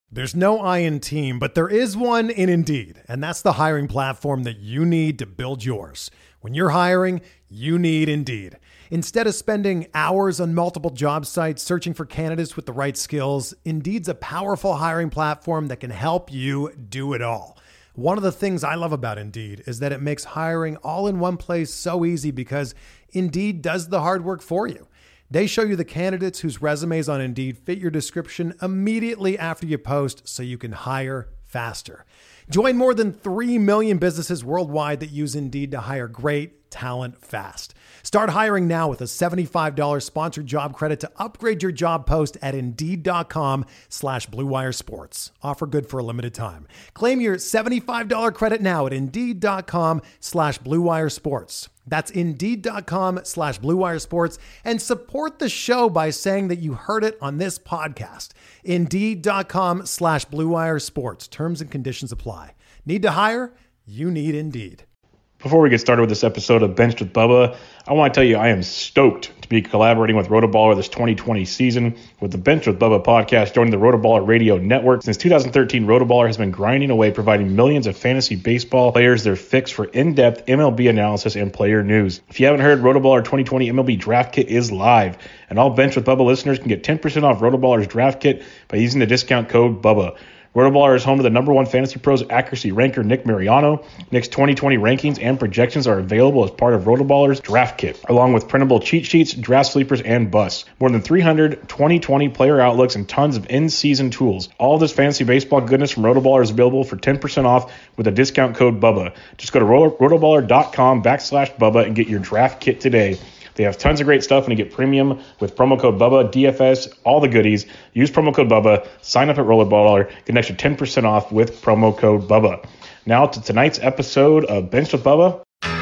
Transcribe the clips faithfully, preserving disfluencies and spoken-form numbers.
There's no I in team, but there is one in Indeed, and that's the hiring platform that you need to build yours. When you're hiring, you need Indeed. Instead of spending hours on multiple job sites searching for candidates with the right skills, Indeed's a powerful hiring platform that can help you do it all. One of the things I love about Indeed is that it makes hiring all in one place so easy because Indeed does the hard work for you. They show you the candidates whose resumes on Indeed fit your description immediately after you post so you can hire faster. Join more than three million businesses worldwide that use Indeed to hire great talent fast. Start hiring now with a seventy-five dollars sponsored job credit to upgrade your job post at Indeed.com slash Blue Wire Sports. Offer good for a limited time. Claim your seventy-five dollars credit now at Indeed.com slash Blue Wire Sports. That's Indeed.com slash Blue Wire Sports, and support the show by saying that you heard it on this podcast. Indeed.com slash Blue Wire Sports. Terms and conditions apply. Need to hire? You need Indeed. Before we get started with this episode of Benched with Bubba, I want to tell you I am stoked to be collaborating with Rotoballer this twenty twenty season with the Benched with Bubba podcast joining the Rotoballer Radio Network. Since two thousand thirteen, Rotoballer has been grinding away providing millions of fantasy baseball players their fix for in-depth M L B analysis and player news. If you haven't heard, Rotoballer twenty twenty M L B Draft Kit is live, and all Benched with Bubba listeners can get ten percent off Rotoballer's Draft Kit by using the discount code BUBBA. Rotoballer is home to the number one Fantasy Pros accuracy ranker, Nick Mariano. Nick's twenty twenty rankings and projections are available as part of Rotoballer's Draft Kit, along with printable cheat sheets, draft sleepers, and busts. More than three hundred twenty twenty player outlooks and tons of in-season tools. All this fantasy baseball goodness from Rotoballer is available for ten percent off with a discount code BUBBA. Just go to rotoballer.com backslash BUBBA and get your Draft Kit today. They have tons of great stuff, and you get premium with promo code BUBBA, D F S, all the goodies. Use promo code BUBBA, sign up at Rollerballer, get an extra ten percent off with promo code BUBBA. Now to tonight's episode of Benched with Bubba.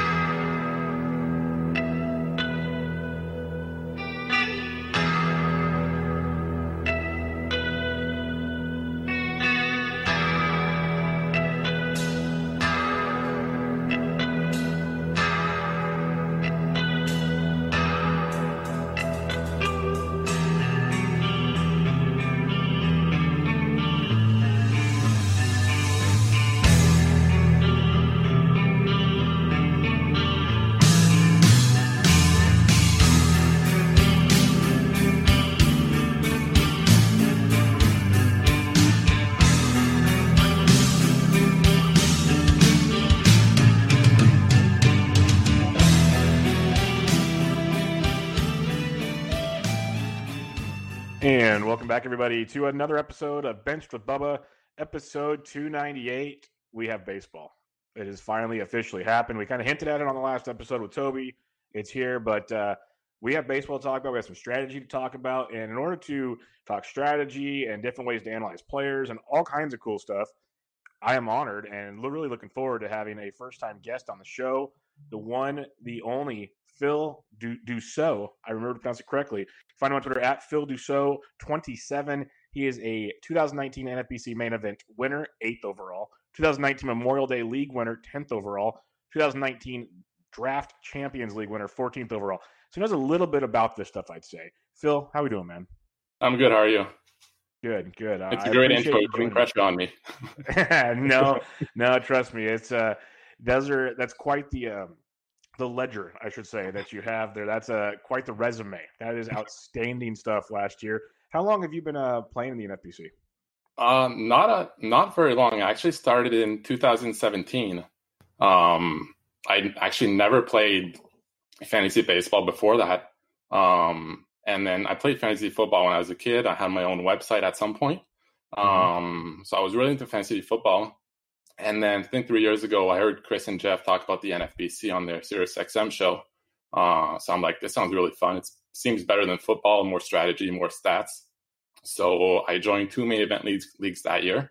And welcome back, everybody, to another episode of Benched with Bubba, episode two ninety-eight. We have baseball. It has finally officially happened. We kind of hinted at it on the last episode with Toby. It's here, but uh, we have baseball to talk about. We have some strategy to talk about. And in order to talk strategy and different ways to analyze players and all kinds of cool stuff, I am honored and really looking forward to having a first-time guest on the show, the one, the only, Phil du- Dussault. I remember to pronounce it correctly. Find him on Twitter at Phil Dussault twenty-seven. He is a two thousand nineteen N F B C main event winner, eighth overall. two thousand nineteen Memorial Day League winner, tenth overall. two thousand nineteen Draft Champions League winner, fourteenth overall. So he knows a little bit about this stuff, I'd say. Phil, how are we doing, man? I'm good. How are you? Good, good. It's I a great intro. You're putting pressure on me. no, no, trust me. It's uh, those are that's quite the um, the ledger, I should say, that you have there. That's uh, quite the resume. That is outstanding stuff last year. How long have you been uh, playing in the N F B C? Uh, not a not very long. I actually started in two thousand seventeen. Um, I actually never played fantasy baseball before that. Um, and then I played fantasy football when I was a kid. I had my own website at some point. Um, mm-hmm. So I was really into fantasy football. And then I think three years ago, I heard Chris and Jeff talk about the N F B C on their Sirius X M show. Uh, so I'm like, this sounds really fun. It seems better than football, more strategy, more stats. So I joined two main event leagues, leagues that year.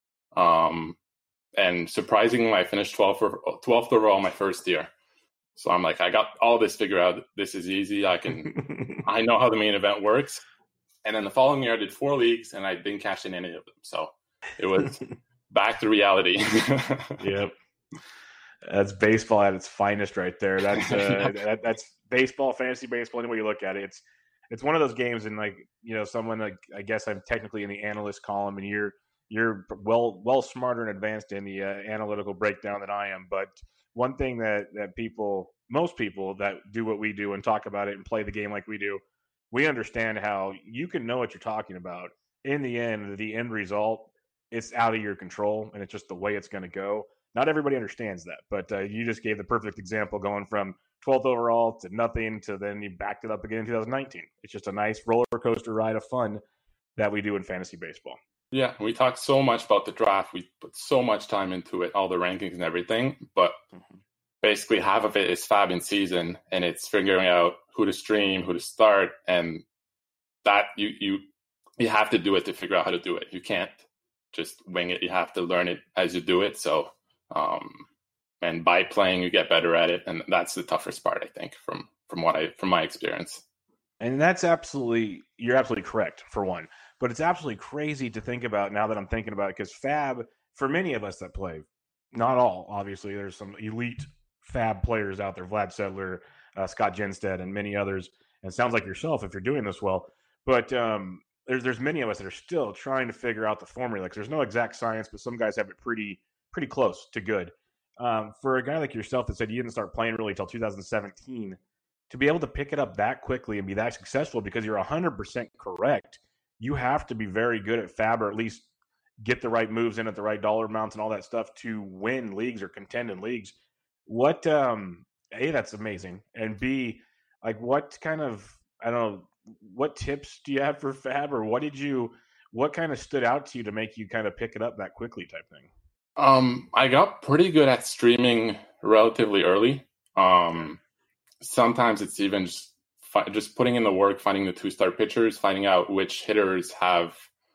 Um, and surprisingly, I finished twelfth, twelfth overall my first year. So I'm like, I got all this figured out. This is easy. I can, I know how the main event works. And then the following year, I did four leagues, and I didn't cash in any of them. So it was back to reality. Yep. That's baseball at its finest right there. That's uh, that, that's baseball, fantasy baseball, any way you look at it. It's it's one of those games, and like, you know, someone like, I guess I'm technically in the analyst column, and you're you're well well smarter and advanced in the uh, analytical breakdown than I am. But one thing that that people, most people that do what we do and talk about it and play the game like we do, we understand how you can know what you're talking about. In the end, the end result, it's out of your control, and it's just the way it's going to go. Not everybody understands that, but uh, you just gave the perfect example, going from twelfth overall to nothing to then you backed it up again in two thousand nineteen. It's just a nice roller coaster ride of fun that we do in fantasy baseball. Yeah, we talk so much about the draft. We put so much time into it, all the rankings and everything. But mm-hmm. basically half of it is fab in season, and it's figuring out who to stream, who to start, and that you you you have to do it to figure out how to do it. You can't just wing it. You have to learn it as you do it. So, um, and by playing, you get better at it, and that's the toughest part, I think, from from what I from my experience. And that's absolutely, you're absolutely correct, for one. But it's absolutely crazy to think about now that I'm thinking about it, because Fab, for many of us that play, not all, obviously, there's some elite Fab players out there, Vlad Sedler, uh, Scott Genstead, and many others. And it sounds like yourself if you're doing this well. But um, there's there's many of us that are still trying to figure out the formula. Because there's no exact science, but some guys have it pretty pretty close to good. Um, for a guy like yourself that said you didn't start playing really until two thousand seventeen, to be able to pick it up that quickly and be that successful, because you're one hundred percent correct, you have to be very good at Fab, or at least get the right moves in at the right dollar amounts and all that stuff to win leagues or contend in leagues. What, um, A, that's amazing. And B, like what kind of, I don't know, what tips do you have for Fab, or what did you, what kind of stood out to you to make you kind of pick it up that quickly type thing? Um, I got pretty good at streaming relatively early. Um, sometimes it's even just, fi- just putting in the work, finding the two-star pitchers, finding out which hitters have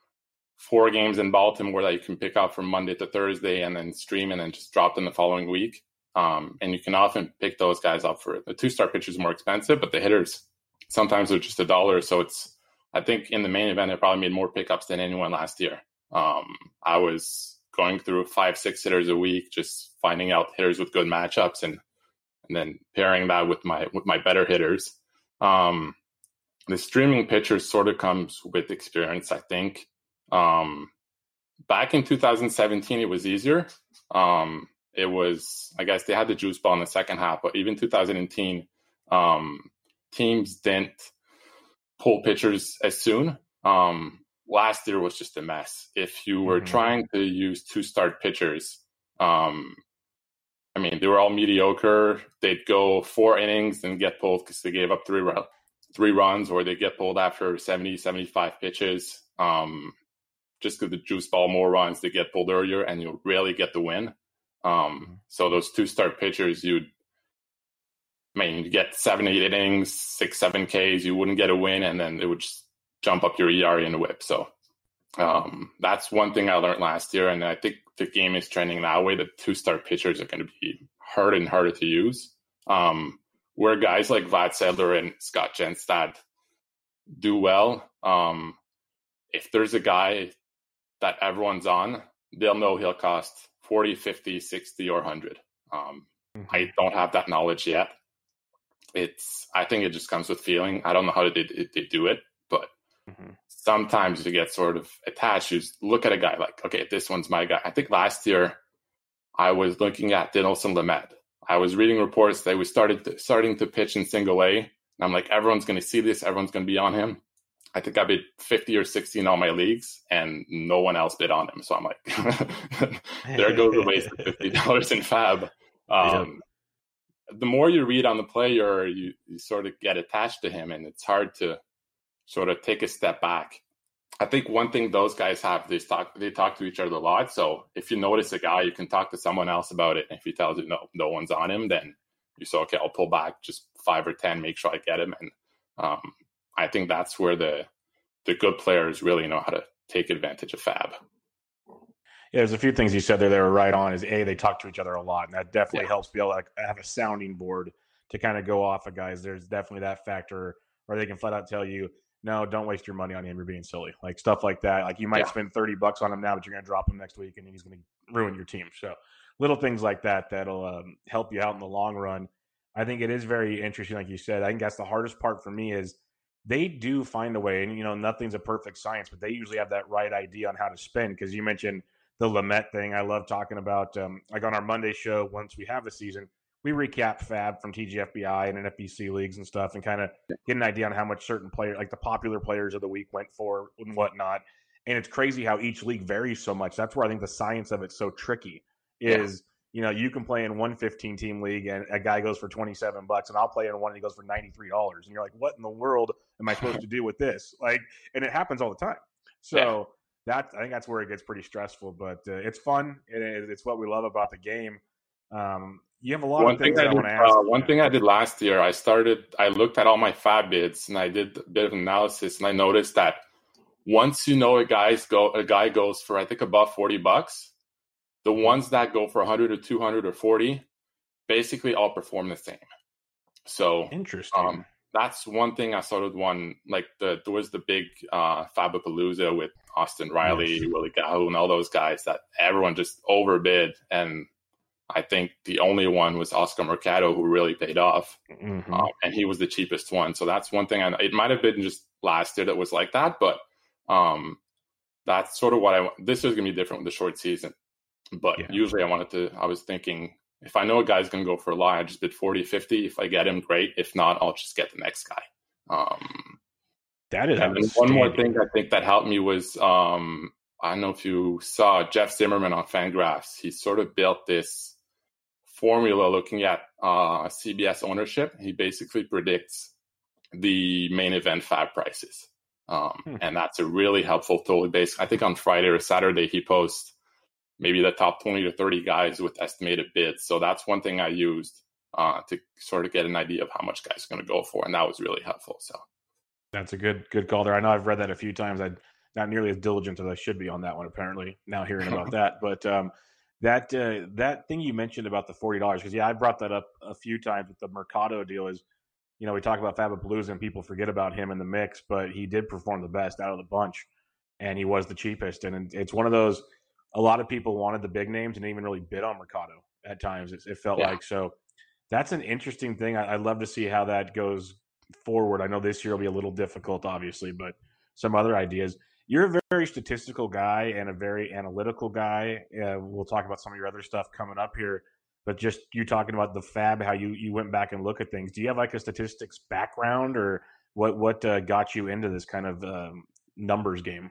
four games in Baltimore that you can pick up from Monday to Thursday and then stream and then just drop them the following week. Um, and you can often pick those guys up for it. The two-star pitchers are more expensive, but the hitters sometimes are just a dollar. So it's, I think in the main event, I probably made more pickups than anyone last year. Um, I was going through five, six hitters a week, just finding out hitters with good matchups and and then pairing that with my with my better hitters. Um, the streaming pitchers sort of comes with experience, I think. Um, back in two thousand seventeen, it was easier. Um, it was, I guess they had the juice ball in the second half, but even two thousand eighteen, um, teams didn't pull pitchers as soon. Um, last year was just a mess. If you were mm-hmm. trying to use two-start pitchers, um, I mean, they were all mediocre. They'd go four innings and get pulled because they gave up three three runs, or they get pulled after seventy, seventy-five pitches. Um, just because the juice ball more runs, they get pulled earlier, and you rarely get the win. Um, so those two-start pitchers, you'd, I mean, you get seven, eight innings, six, seven Ks, you wouldn't get a win, and then it would just jump up your E R A and whip. So um, that's one thing I learned last year, and I think the game is trending that way. The two-star pitchers are going to be harder and harder to use. Um, where guys like Vlad Sedler and Scott Genstad do well, um, if there's a guy that everyone's on, they'll know he'll cost forty, fifty, sixty, or one hundred. Um, mm-hmm. I don't have that knowledge yet. It's, I think it just comes with feeling. I don't know how they, they do it, but mm-hmm. sometimes you get sort of attached. You look at a guy like, okay, this one's my guy. I think last year I was looking at Dinelson Lamet. I was reading reports that we started to, starting to pitch in single A. And I'm like, everyone's going to see this. Everyone's going to be on him. I think I bid fifty or sixty in all my leagues, and no one else bid on him. So I'm like, there goes the waste of fifty dollars in Fab. Um, yeah. The more you read on the player, you, you sort of get attached to him, and it's hard to sort of take a step back. I think one thing those guys have, they talk they talk to each other a lot. So if you notice a guy, you can talk to someone else about it. And if he tells you no, no one's on him, then you say, okay, I'll pull back just five or ten, make sure I get him. And um, I think that's where the the good players really know how to take advantage of Fab. Yeah, there's a few things you said there that were right on. Is A, they talk to each other a lot, and that definitely yeah. helps be able to like, have a sounding board to kind of go off of guys. There's definitely that factor where they can flat out tell you, no, don't waste your money on him. You're being silly. Like stuff like that. Like you might yeah. spend thirty bucks on him now, but you're going to drop him next week, and he's going to ruin your team. So little things like that that'll um, help you out in the long run. I think it is very interesting, like you said. I think that's the hardest part for me is they do find a way. And, you know, nothing's a perfect science, but they usually have that right idea on how to spend. Because you mentioned the Lamet thing. I love talking about, um, like on our Monday show, once we have the season, we recap Fab from T G F B I and N F B C leagues and stuff and kind of get an idea on how much certain players, like the popular players of the week, went for and whatnot. And it's crazy how each league varies so much. That's where I think the science of it's so tricky is, yeah. you know, you can play in one fifteen-team league and a guy goes for twenty-seven bucks, and I'll play in one and he goes for ninety-three dollars. And you're like, what in the world am I supposed to do with this? Like, and it happens all the time. So yeah. that I think that's where it gets pretty stressful, but uh, it's fun. It, it's what we love about the game. Um, you have a lot one of things thing I, I did, want to ask. Uh, one thing I did last year, I started, I looked at all my Fab bids and I did a bit of analysis, and I noticed that once you know a guy's go, a guy goes for, I think, above forty bucks, the ones that go for one hundred or two hundred or forty basically all perform the same. So interesting. Um, that's one thing I started one, like the, there was the big uh, Fabapalooza with Austin Riley, yes. Willie Gahu, and all those guys that everyone just overbid. And I think the only one was Oscar Mercado who really paid off. Mm-hmm. Um, and he was the cheapest one. So that's one thing. I, it might have been just last year that was like that, but um, that's sort of what I, this is going to be different with the short season. But yeah. usually I wanted to, I was thinking, if I know a guy's going to go for a lot, I just bid forty, fifty. If I get him, great. If not, I'll just get the next guy. Um, that is and one more thing I think that helped me was, um, I don't know if you saw Jeff Zimmerman on Fangraphs. He sort of built this formula looking at uh, C B S ownership. He basically predicts the main event Fab prices. Um, hmm. And that's a really helpful tool. Based, I think on Friday or Saturday, he posts maybe the top twenty to thirty guys with estimated bids. So that's one thing I used uh, to sort of get an idea of how much guys are going to go for. And that was really helpful. So that's a good, good call there. I know I've read that a few times. I'm not nearly as diligent as I should be on that one, apparently, now hearing about that. But um, that, uh, that thing you mentioned about the forty dollars, because yeah, I brought that up a few times with the Mercado deal is, you know, we talk about Fabapalooza and people forget about him in the mix, but he did perform the best out of the bunch and he was the cheapest. And it's one of those, a lot of people wanted the big names and didn't even really bid on Mercado at times. It, it felt yeah. like, so that's an interesting thing. I, I'd love to see how that goes forward. I know this year will be a little difficult, obviously, but some other ideas. You're a very statistical guy and a very analytical guy. Uh, we'll talk about some of your other stuff coming up here, but just you talking about the Fab, how you, you went back and look at things. Do you have like a statistics background, or what, what uh, got you into this kind of um, numbers game?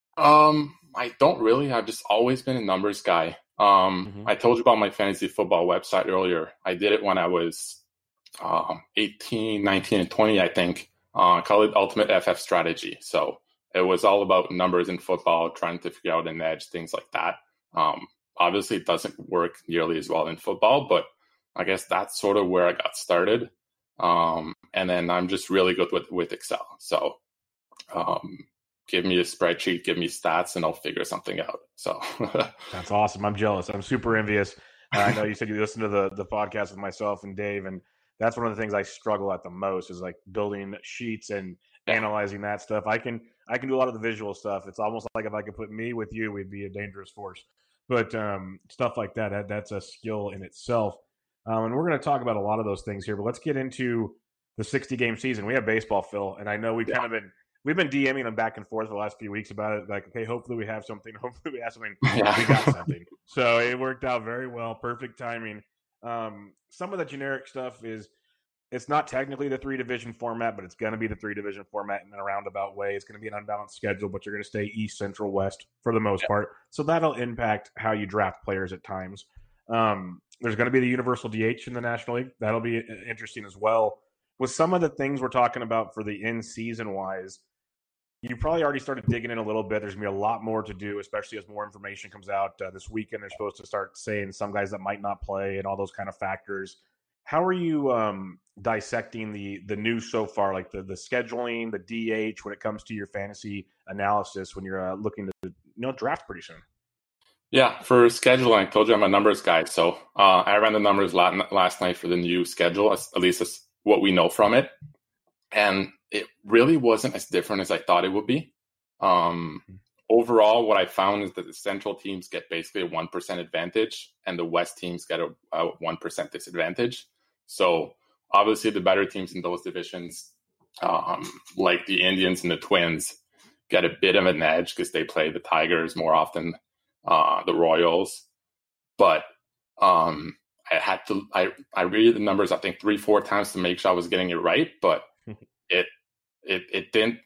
Um, I don't really. I've just always been a numbers guy. Um, mm-hmm. I told you about my fantasy football website earlier. I did it when I was um, eighteen, nineteen, and twenty, I think. Uh, I call it Ultimate F F Strategy. So it was all about numbers in football, trying to figure out an edge, things like that. Um, obviously, it doesn't work nearly as well in football, but I guess that's sort of where I got started. Um, and then I'm just really good with, with Excel. So um, give me a spreadsheet, give me stats, and I'll figure something out. So that's awesome. I'm jealous. I'm super envious. Uh, I know you said you listen to the, the podcast with myself and Dave, and that's one of the things I struggle at the most is like building sheets and analyzing that stuff. I can I can do a lot of the visual stuff. It's almost like if I could put me with you, we'd be a dangerous force. But um, stuff like that, that, that's a skill in itself. Um, and we're going to talk about a lot of those things here. But let's get into the sixty-game season. We have baseball, Phil, and I know we've yeah. kind of been we've been DMing them back and forth for the last few weeks about it. Like, okay, hopefully we have something. Hopefully we have something. Yeah. We got something. So it worked out very well. Perfect timing. Um, some of the generic stuff is it's not technically the three-division format, but it's going to be the three-division format in a roundabout way. It's going to be an unbalanced schedule, but you're going to stay East, Central, West for the most yeah. part. So that'll impact how you draft players at times. Um, there's going to be the universal D H in the National League. That'll be interesting as well. With some of the things we're talking about for the in-season-wise, you probably already started digging in a little bit. There's going to be a lot more to do, especially as more information comes out. Uh, this weekend, they're supposed to start saying some guys that might not play and all those kind of factors. How are you um, dissecting the the news so far, like the, the scheduling, the D H, when it comes to your fantasy analysis when you're uh, looking to you know draft pretty soon? Yeah, for scheduling, I told you I'm a numbers guy. So uh, I ran the numbers last night for the new schedule, at least that's what we know from it. And it really wasn't as different as I thought it would be. Um, overall, what I found is that the Central teams get basically a one percent advantage and the West teams get a, a one percent disadvantage. So obviously the better teams in those divisions um, like the Indians and the Twins get a bit of an edge because they play the Tigers more often, uh, the Royals. But um, I had to, I, I read the numbers, I think three, four times to make sure I was getting it right, but it, it, it didn't,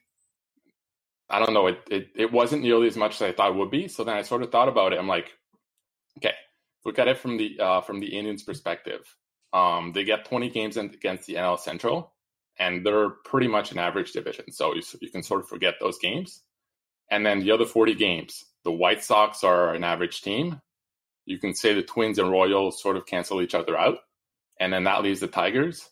I don't know, it, it, it wasn't nearly as much as I thought it would be. So then I sort of thought about it. I'm like, okay, look at it from the, uh, from the Indians perspective. Um, they get twenty games in, against the N L Central, and they're pretty much an average division. So you, you can sort of forget those games. And then the other forty games, the White Sox are an average team. You can say the Twins and Royals sort of cancel each other out. And then that leaves the Tigers.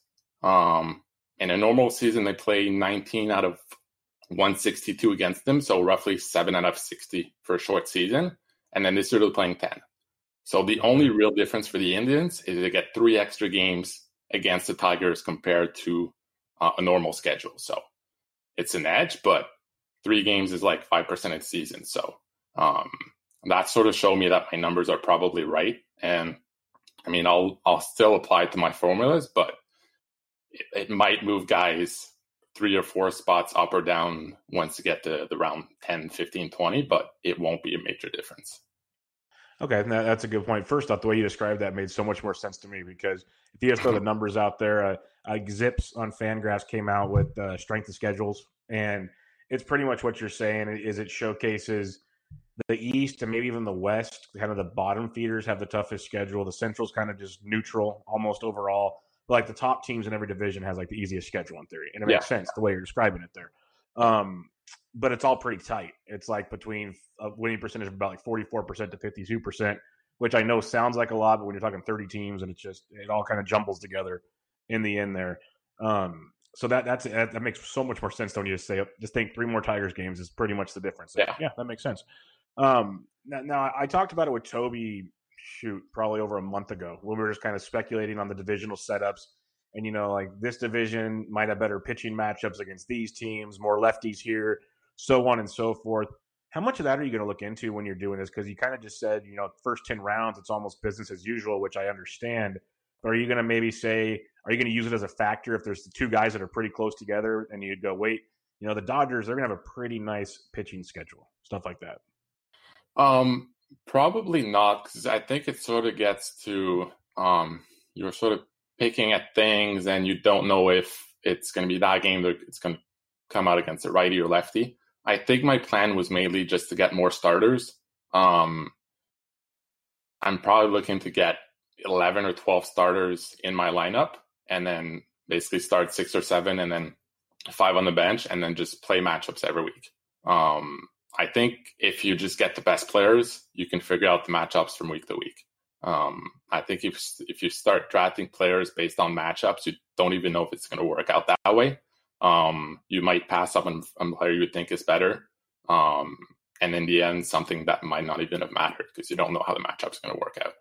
Um, in a normal season, they play nineteen out of one sixty-two against them. So roughly seven out of sixty for a short season. And then this year they're playing ten. So the only real difference for the Indians is they get three extra games against the Tigers compared to uh, a normal schedule. So it's an edge, but three games is like five percent of the season. So um, that sort of showed me that my numbers are probably right. And I mean, I'll I'll still apply it to my formulas, but it, it might move guys three or four spots up or down once you get to the round ten, fifteen, twenty, but it won't be a major difference. Okay, that's a good point. First off, the way you described that made so much more sense to me because if you just throw the numbers out there, uh, uh, Zips on Fangraphs came out with uh, strength of schedules, and it's pretty much what you're saying is it showcases the East and maybe even the West, kind of the bottom feeders have the toughest schedule. The Central's kind of just neutral almost overall. But like the top teams in every division has like the easiest schedule in theory, and it makes yeah. sense the way you're describing it there. Um, but it's all pretty tight. It's like between a winning percentage of about like forty-four percent to fifty-two percent, which I know sounds like a lot, but when you're talking thirty teams and it's just, it all kind of jumbles together in the end there. Um, so that that's that makes so much more sense. Don't you just say, just think three more Tigers games is pretty much the difference. Yeah, yeah, that makes sense. Um, now, now I talked about it with Toby, shoot, probably over a month ago when we were just kind of speculating on the divisional setups. And, you know, like this division might have better pitching matchups against these teams, more lefties here, so on and so forth. How much of that are you going to look into when you're doing this? Because you kind of just said, you know, first ten rounds, it's almost business as usual, which I understand. But are you going to maybe say, are you going to use it as a factor if there's the two guys that are pretty close together and you'd go, wait, you know, the Dodgers, they're going to have a pretty nice pitching schedule, stuff like that? Um, probably not, because I think it sort of gets to um, you're sort of picking at things and you don't know if it's going to be that game that it's going to come out against a righty or lefty. I think my plan was mainly just to get more starters. Um, I'm probably looking to get eleven or twelve starters in my lineup and then basically start six or seven and then five on the bench and then just play matchups every week. Um, I think if you just get the best players, you can figure out the matchups from week to week. Um, I think if if you start drafting players based on matchups, you don't even know if it's going to work out that way. Um, you might pass up on, on a player you would think is better. Um, and in the end, something that might not even have mattered because you don't know how the matchup's going to work out.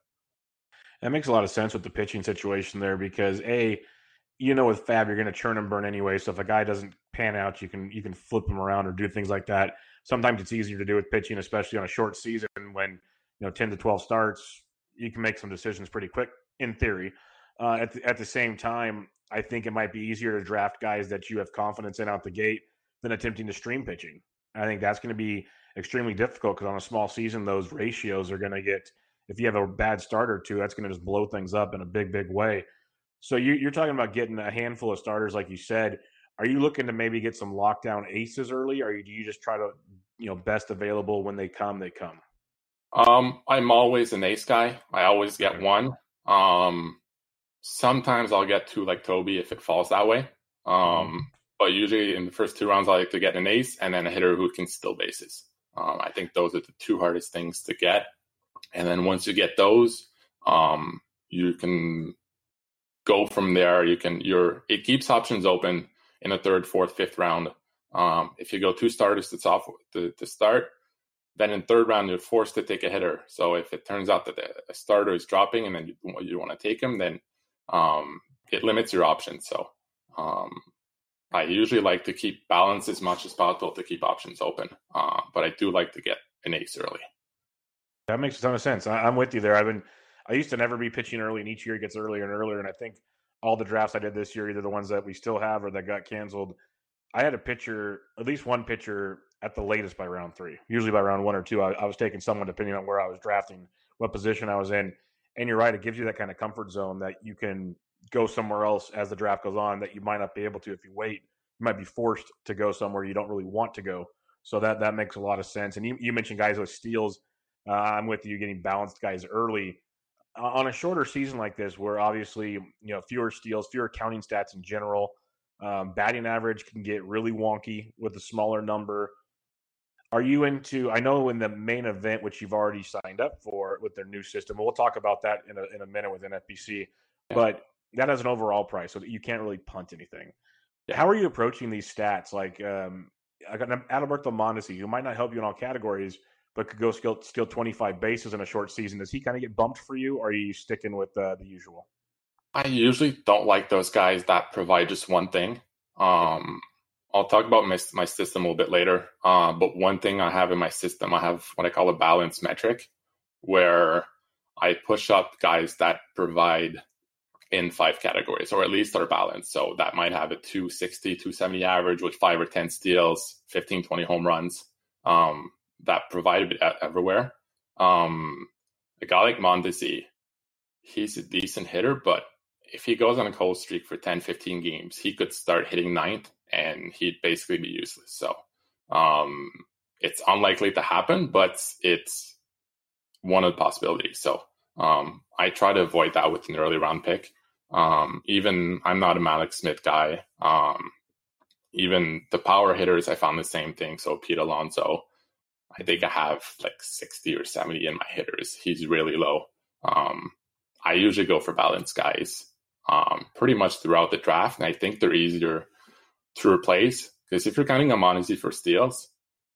That makes a lot of sense with the pitching situation there because, A, you know with Fab, you're going to churn and burn anyway. So if a guy doesn't pan out, you can you can flip him around or do things like that. Sometimes it's easier to do with pitching, especially on a short season when, you know, ten to twelve starts, you can make some decisions pretty quick in theory. Uh, at, the, at the same time, I think it might be easier to draft guys that you have confidence in out the gate than attempting to stream pitching. I think that's going to be extremely difficult because on a small season, those ratios are going to get, if you have a bad start or two, that's going to just blow things up in a big, big way. So you, you're talking about getting a handful of starters, like you said. Are you looking to maybe get some lockdown aces early, or do you just try to, you know, best available when they come, they come? Um, I'm always an ace guy. I always get one. Um, sometimes I'll get two like Toby if it falls that way. Um, but usually in the first two rounds, I like to get an ace and then a hitter who can steal bases. Um, I think those are the two hardest things to get. And then once you get those, um, you can go from there. You can, you're, it keeps options open in the third, fourth, fifth round. Um, if you go two starters to, soft, to, to start, then in third round, you're forced to take a hitter. So if it turns out that a starter is dropping and then you, you want to take him, then um, it limits your options. So um, I usually like to keep balance as much as possible to keep options open. Uh, but I do like to get an ace early. That makes a ton of sense. I, I'm with you there. I've been, I used to never be pitching early, and each year it gets earlier and earlier. And I think all the drafts I did this year, either the ones that we still have or that got canceled, I had a pitcher, at least one pitcher at the latest by round three. Usually by round one or two, I, I was taking someone depending on where I was drafting, what position I was in. And you're right, it gives you that kind of comfort zone that you can go somewhere else as the draft goes on that you might not be able to if you wait. You might be forced to go somewhere you don't really want to go. So that that makes a lot of sense. And you, you mentioned guys with steals. Uh, I'm with you, getting balanced guys early. Uh, on a shorter season like this, where obviously, you know, fewer steals, fewer counting stats in general, um, batting average can get really wonky with a smaller number. Are you into, I know in the main event, which you've already signed up for with their new system, we'll talk about that in a, in a minute with N F B C, yeah. But that has an overall price, so that you can't really punt anything. Yeah. How are you approaching these stats? Like, um, I got Adalberto Mondesi, who might not help you in all categories, but could go steal, steal twenty-five bases in a short season. Does he kind of get bumped for you, or are you sticking with uh, the usual? I usually don't like those guys that provide just one thing. Um, I'll talk about my, my system a little bit later. Uh, but one thing I have in my system, I have what I call a balance metric, where I push up guys that provide in five categories, or at least are balanced. So that might have a two sixty, two seventy average with five or ten steals, fifteen, twenty home runs, um, that provide a bit everywhere. Um, a guy like Mondesi, he's a decent hitter, but if he goes on a cold streak for ten, fifteen games, he could start hitting ninth and he'd basically be useless. So um, it's unlikely to happen, but it's one of the possibilities. So um, I try to avoid that with an early round pick. Um, even I'm not a Malik Smith guy. Um, even the power hitters, I found the same thing. So Pete Alonso, I think I have like sixty or seventy in my hitters. He's really low. Um, I usually go for balanced guys um, pretty much throughout the draft. And I think they're easier to replace, because if you're counting on Mondesi for steals,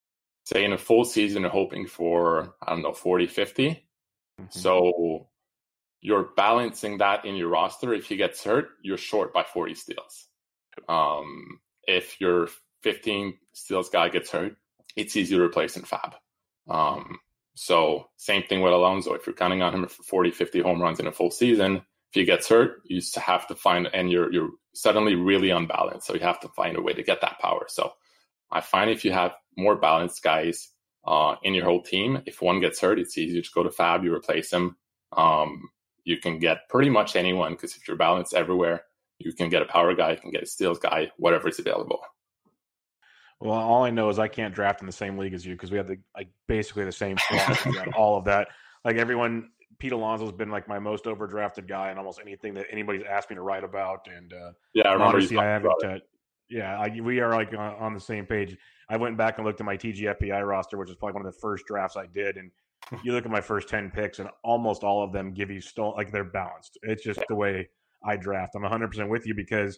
say in a full season, you're hoping for, I don't know, forty, fifty. Mm-hmm. So you're balancing that in your roster. If he gets hurt, you're short by forty steals. Um, if your fifteen steals guy gets hurt, it's easy to replace in Fab. Um, so same thing with Alonso. If you're counting on him for forty, fifty home runs in a full season, if he gets hurt, you have to find, and you're you're suddenly really unbalanced. So you have to find a way to get that power. So I find if you have more balanced guys uh, in your whole team, if one gets hurt, it's easier to go to Fab. You replace him. Um, you can get pretty much anyone, because if you're balanced everywhere, you can get a power guy, you can get a steals guy, whatever is available. Well, all I know is I can't draft in the same league as you, because we have the like basically the same philosophy on all of that. Like everyone, Pete Alonso's been like my most overdrafted guy in almost anything that anybody's asked me to write about. And uh, yeah, I remember. Honestly, I haven't. Uh, yeah, I, we are like on, on the same page. I went back and looked at my T G F B I roster, which is probably one of the first drafts I did, and you look at my first ten picks, and almost all of them give you still like they're balanced. It's just the way I draft. I'm one hundred percent with you, because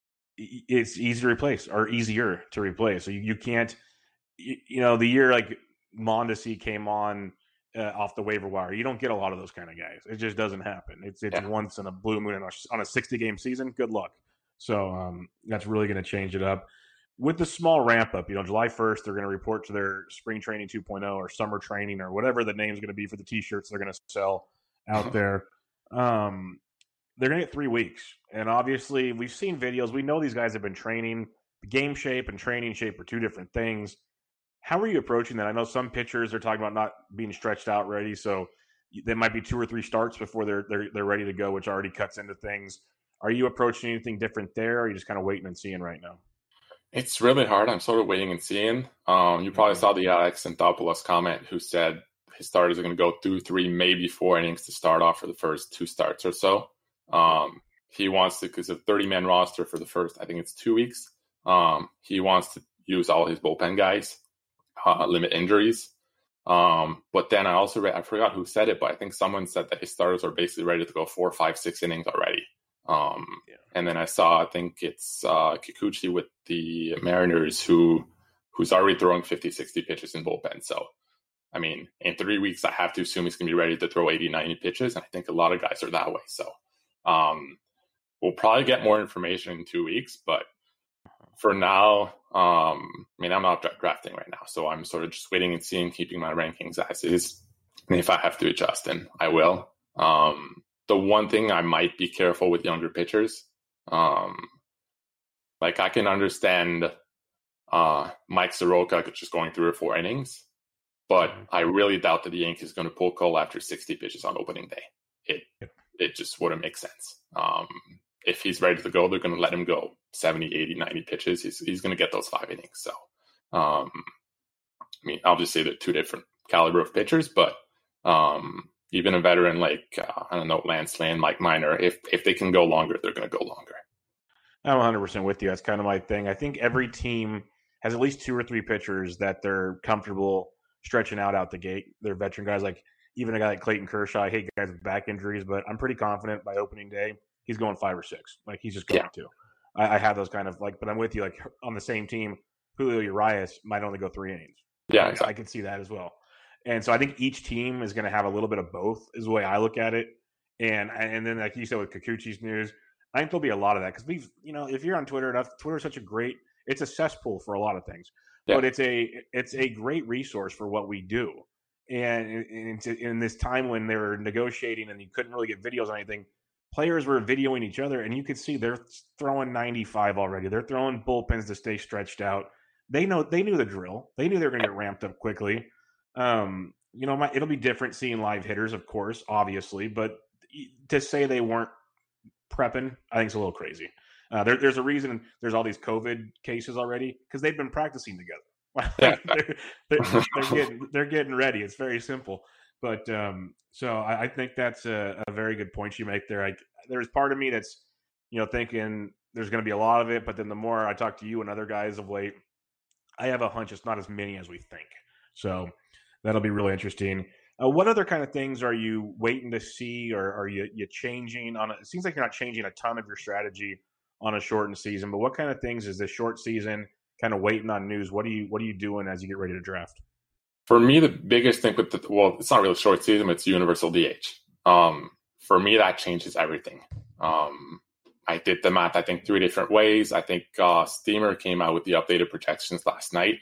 it's easy to replace, or easier to replace. So you, you can't, you, you know, the year like Mondesi came on uh, off the waiver wire, you don't get a lot of those kind of guys. It just doesn't happen. It's it's yeah. once in a blue moon on a sixty game season. Good luck. So um, that's really going to change it up. With the small ramp up, you know, July first, they're going to report to their spring training two point oh or summer training or whatever the name's going to be for the t-shirts they're going to sell out there. Um, they're going to get three weeks. And obviously we've seen videos. We know these guys have been training. Game shape and training shape are two different things. How are you approaching that? I know some pitchers are talking about not being stretched out ready. So there might be two or three starts before they're, they're, they're ready to go, which already cuts into things. Are you approaching anything different there? Or are you just kind of waiting and seeing right now? It's really hard. I'm sort of waiting and seeing. Um, you probably saw the Alex Anthopoulos comment, who said his starters are going to go through three, maybe four innings to start off for the first two starts or so. Um, he wants to, because of thirty-man roster for the first, I think it's two weeks. Um, he wants to use all his bullpen guys, uh, limit injuries. Um, but then I also read, I forgot who said it, but I think someone said that his starters are basically ready to go four, five, six innings already. Um, yeah. And then I saw, I think it's uh, Kikuchi with the Mariners who who's already throwing fifty, sixty pitches in bullpen. So, I mean, in three weeks, I have to assume he's going to be ready to throw eighty, ninety pitches. And I think a lot of guys are that way. So um, we'll probably get more information in two weeks. But for now, um, I mean, I'm not drafting right now. So I'm sort of just waiting and seeing, keeping my rankings as is. And if I have to adjust, then I will. Um, the one thing I might be careful with younger pitchers, um, like I can understand uh, Mike Soroka just going through four innings. But I really doubt that the Yankees are going to pull Cole after sixty pitches on opening day. It yep. it just wouldn't make sense. Um, if he's ready to go, they're going to let him go seventy, eighty, ninety pitches. He's he's going to get those five innings. So, um, I mean, obviously they're two different caliber of pitchers, but um, even a veteran like, uh, I don't know, Lance Lynn, Mike Minor, if, if they can go longer, they're going to go longer. I'm one hundred percent with you. That's kind of my thing. I think every team has at least two or three pitchers that they're comfortable stretching out out the gate. They're veteran guys, like even a guy like Clayton Kershaw. I hate guys with back injuries, but I'm pretty confident by opening day he's going five or six. Like he's just going yeah. to. I, I have those kind of like, but I'm with you. Like on the same team, Julio Urias might only go three innings. Yeah, I, exactly. I can see that as well. And so I think each team is going to have a little bit of both, is the way I look at it. And and then like you said with Kikuchi's news, I think there'll be a lot of that because we've, you know, if you're on Twitter enough, Twitter is such a great, it's a cesspool for a lot of things, yeah. but it's a it's a great resource for what we do. And in, in this time when they were negotiating and you couldn't really get videos on anything, players were videoing each other, and you could see they're throwing ninety-five already. They're throwing bullpens to stay stretched out. They know they knew the drill. They knew they were going to get ramped up quickly. Um, you know, my, it'll be different seeing live hitters, of course, obviously, but to say they weren't prepping, I think it's a little crazy. Uh, there, there's a reason there's all these COVID cases already because they've been practicing together. they're, they're, they're getting they're getting ready. It's very simple. But um, so I, I think that's a, a very good point you make there. I, there's part of me that's, you know, thinking there's going to be a lot of it, but then the more I talk to you and other guys of late, I have a hunch it's not as many as we think. So that'll be really interesting. Uh, what other kind of things are you waiting to see, or are you you changing on? A, it seems like you're not changing a ton of your strategy on a shortened season, but what kind of things is this short season kind of waiting on news? What are you what are you doing as you get ready to draft? For me, the biggest thing with the, well, it's not really short season, it's universal D H. Um, for me, that changes everything. Um, I did the math, I think, three different ways. I think uh, Steamer came out with the updated projections last night,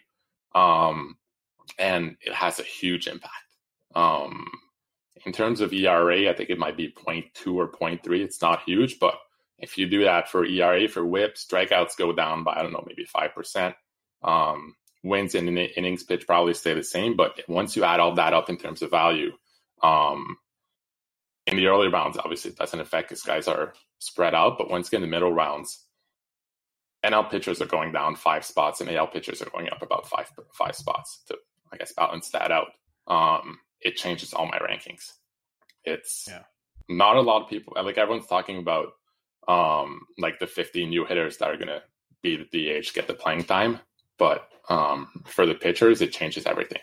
um, and it has a huge impact. Um, in terms of E R A, I think it might be zero point two or zero point three. It's not huge, but if you do that for E R A, for whip, strikeouts go down by, I don't know, maybe five percent. Um, wins in innings pitch probably stay the same, but once you add all that up in terms of value, um, in the early rounds, obviously it doesn't affect because guys are spread out, but once you get in the middle rounds, N L pitchers are going down five spots and A L pitchers are going up about five five spots to, I guess, balance that out. Um, it changes all my rankings. It's yeah. not a lot of people, like everyone's talking about um, like the fifteen new hitters that are going to be the D H, get the playing time. But um, for the pitchers, it changes everything.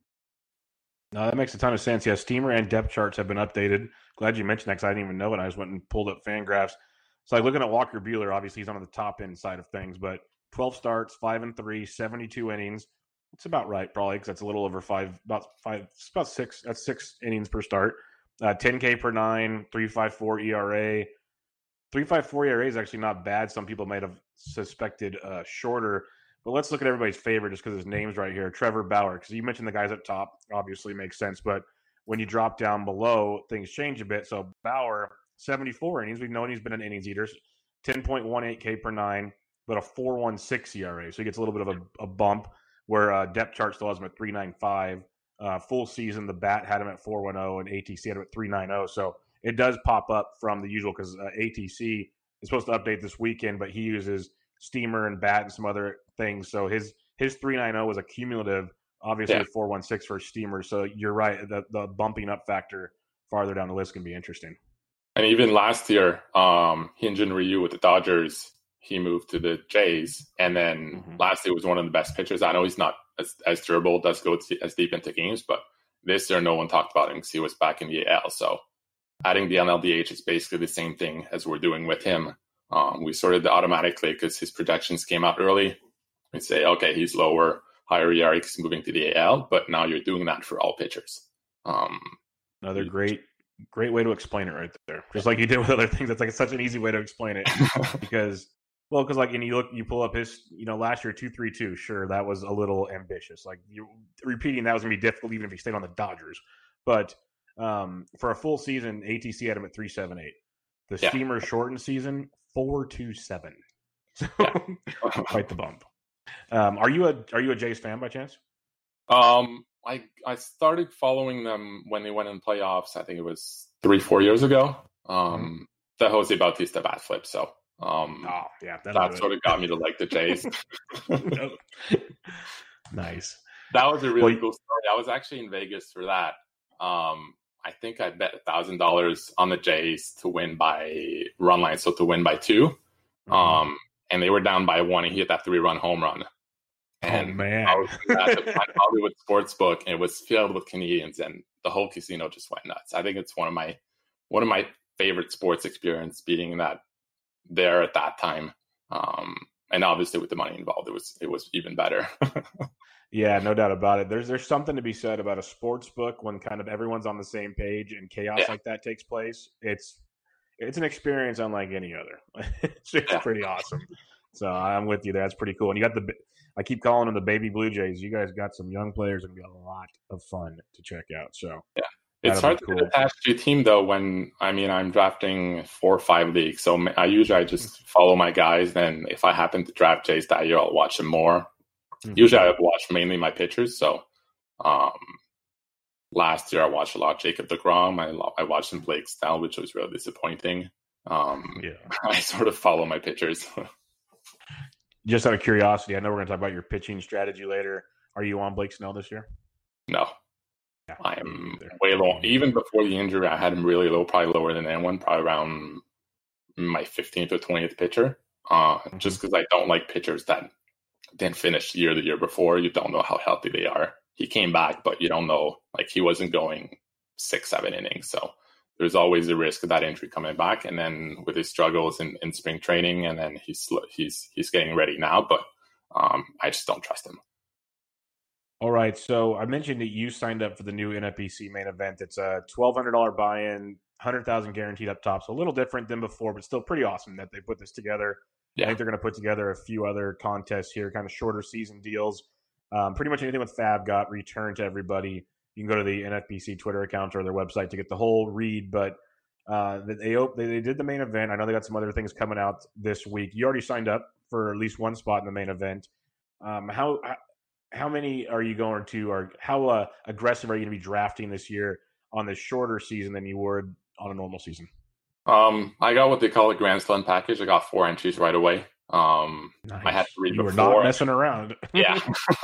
No, that makes a ton of sense. Yeah, Steamer and depth charts have been updated. Glad you mentioned that because I didn't even know it. I just went and pulled up Fangraphs. So like looking at Walker Buehler, obviously he's on the top end side of things, but twelve starts, five and three, seventy-two innings. It's about right, probably, because that's a little over five, about five, it's about six. That's six innings per start. Uh, ten K per nine, three point five four E R A. three point five four E R A is actually not bad. Some people might have suspected uh, shorter. But let's look at everybody's favorite just because his name's right here, Trevor Bauer. Because you mentioned the guys up top, obviously makes sense. But when you drop down below, things change a bit. So Bauer, seventy-four innings. We've known he's been an innings eater. ten point one eight K per nine, but a four point one six E R A. So he gets a little bit of a, a bump where uh, depth chart still has him at three point nine five. Uh, full season, the bat had him at four point ten, and A T C had him at three point nine zero. So it does pop up from the usual because uh, A T C is supposed to update this weekend, but he uses Steamer and bat and some other things. So his his three point nine zero was a cumulative, obviously yeah. four point one six for Steamer. So you're right, the the bumping up factor farther down the list can be interesting. And even last year, um, Hyun-Jin Ryu with the Dodgers, he moved to the Jays, and then mm-hmm. last year was one of the best pitchers. I know he's not as, as durable, does go as deep into games, but this year no one talked about him because he was back in the A L. So adding the N L D H is basically the same thing as we're doing with him. Um, we sorted it automatically because his projections came out early. We'd say, okay, he's lower, higher E R A because he's moving to the A L, but now you're doing that for all pitchers. Um, Another great, great way to explain it right there. Just like you did with other things. That's like such an easy way to explain it because, well, because like, and you look, you pull up his, you know, last year, two three two, sure, that was a little ambitious. Like you repeating that was going to be difficult even if he stayed on the Dodgers. But um, for a full season, A T C had him at three seven eight. The yeah. Steamer shortened season, four two seven. So yeah. quite the bump. Um, are you a Are you a Jays fan by chance? Um, I I started following them when they went in playoffs. I think it was three, four years ago. Um, mm-hmm. The Jose Bautista bat flip. So, um, oh yeah, that sort of got me to like the Jays. Nice. That was a really well, cool story. I was actually in Vegas for that. Um, I think I bet a thousand dollars on the Jays to win by run line, so to win by two. Mm-hmm. Um, and they were down by one, and he hit that three-run home run. And oh man! I was at the Hollywood Sportsbook, and it was filled with Canadians, and the whole casino just went nuts. I think it's one of my one of my favorite sports experience, being that there at that time. Um, and obviously, with the money involved, it was it was even better. Yeah, no doubt about it. There's there's something to be said about a sports book when kind of everyone's on the same page and chaos yeah. like that takes place. It's it's an experience unlike any other. it's it's yeah. pretty awesome. So I'm with you there. That's pretty cool. And you got the I keep calling them the baby Blue Jays. You guys got some young players and be a lot of fun to check out. So yeah, it's hard to cool. get attached to a team though. When I mean I'm drafting four or five leagues, so I usually I just follow my guys. Then if I happen to draft Jays that year, I'll watch them more. Mm-hmm. Usually I watch mainly my pitchers. So um, last year I watched a lot of Jacob deGrom. I, I watched some Blake Snell, which was really disappointing. Um, yeah. I sort of follow my pitchers. Just out of curiosity, I know we're going to talk about your pitching strategy later. Are you on Blake Snell this year? No. Yeah, I am way low. Even before the injury, I had him really low, probably lower than anyone, probably around my fifteenth or twentieth pitcher. Uh, mm-hmm. Just because I don't like pitchers that didn't finish the year the year before. You don't know how healthy they are. He came back, but you don't know, like he wasn't going six, seven innings. So there's always a risk of that injury coming back. And then with his struggles in, in spring training, and then he's he's he's getting ready now, but um, I just don't trust him. All right. So I mentioned that you signed up for the new N F B C main event. It's a twelve hundred dollars buy-in, one hundred thousand dollars guaranteed up top. So a little different than before, but still pretty awesome that they put this together. Yeah. I think they're going to put together a few other contests here, kind of shorter season deals. Um, pretty much anything with Fab got returned to everybody. You can go to the N F B C Twitter account or their website to get the whole read. But uh, they, they they did the main event. I know they got some other things coming out this week. You already signed up for at least one spot in the main event. Um, how how many are you going to, or how uh, aggressive are you going to be drafting this year on this shorter season than you would on a normal season? Um, I got what they call a Grand Slam package. I got four entries right away. Um, nice. I had three you before. You were not messing around. Yeah.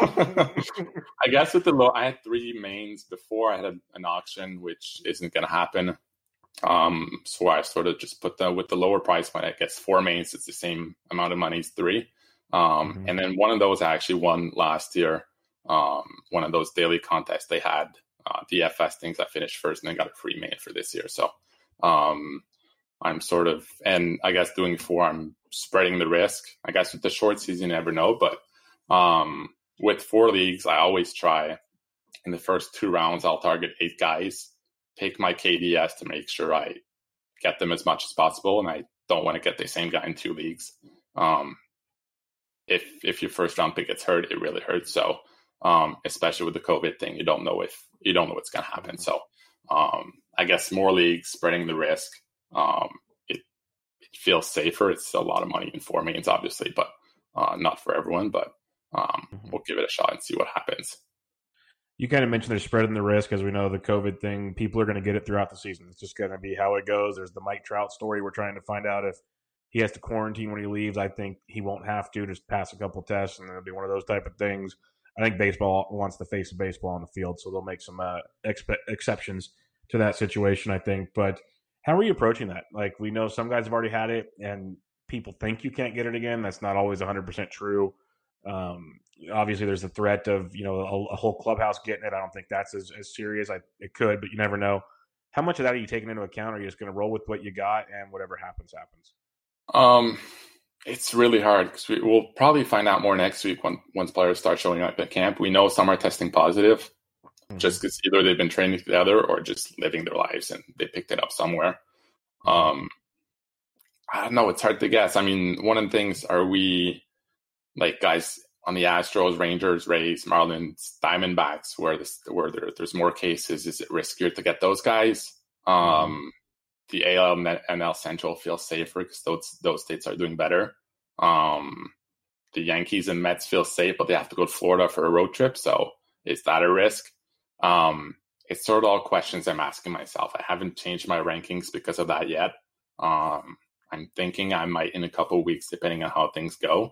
I guess with the low, I had three mains before. I had a, an auction, which isn't going to happen. Um, so I sort of just put the, with the lower price point, I guess four mains, it's the same amount of money as three. Um, mm-hmm. And then one of those I actually won last year. Um, one of those daily contests they had, uh, D F S things. I finished first and then got a free main for this year. So, um, I'm sort of, and I guess doing four, I'm spreading the risk. I guess with the short season, you never know. But um, with four leagues, I always try in the first two rounds, I'll target eight guys, take my K D S to make sure I get them as much as possible. And I don't want to get the same guy in two leagues. Um, if if your first round pick gets hurt, it really hurts. So um, especially with the COVID thing, you don't know if you don't know what's going to happen. So um, I guess more leagues, spreading the risk. Um, it, it feels safer. It's a lot of money in four mains, obviously, but uh, not for everyone. But um, mm-hmm. we'll give it a shot and see what happens. You kind of mentioned they're spreading the risk, as we know the COVID thing. People are going to get it throughout the season. It's just going to be how it goes. There's the Mike Trout story. We're trying to find out if he has to quarantine when he leaves. I think he won't have to. Just pass a couple tests, and it'll be one of those type of things. I think baseball wants the face of baseball on the field, so they'll make some uh, expe- exceptions to that situation, I think. But how are you approaching that? Like, we know some guys have already had it, and people think you can't get it again. That's not always one hundred percent true. Um, obviously, there's the threat of, you know, a, a whole clubhouse getting it. I don't think that's as, as serious. I, it could, but you never know. How much of that are you taking into account? Or are you just going to roll with what you got and whatever happens, happens? Um, it's really hard because we, we'll probably find out more next week when once players start showing up at camp. We know some are testing positive. Just because either they've been training together or just living their lives and they picked it up somewhere. Um, I don't know. It's hard to guess. I mean, one of the things, are we like guys on the Astros, Rangers, Rays, Marlins, Diamondbacks, where this, where there, there's more cases? Is it riskier to get those guys? Um, the A L and N L Central feels safer because those those states are doing better. Um, the Yankees and Mets feel safe, but they have to go to Florida for a road trip. So is that a risk? Um, it's sort of all questions I'm asking myself. I haven't changed my rankings because of that yet. Um, I'm thinking I might in a couple of weeks, depending on how things go.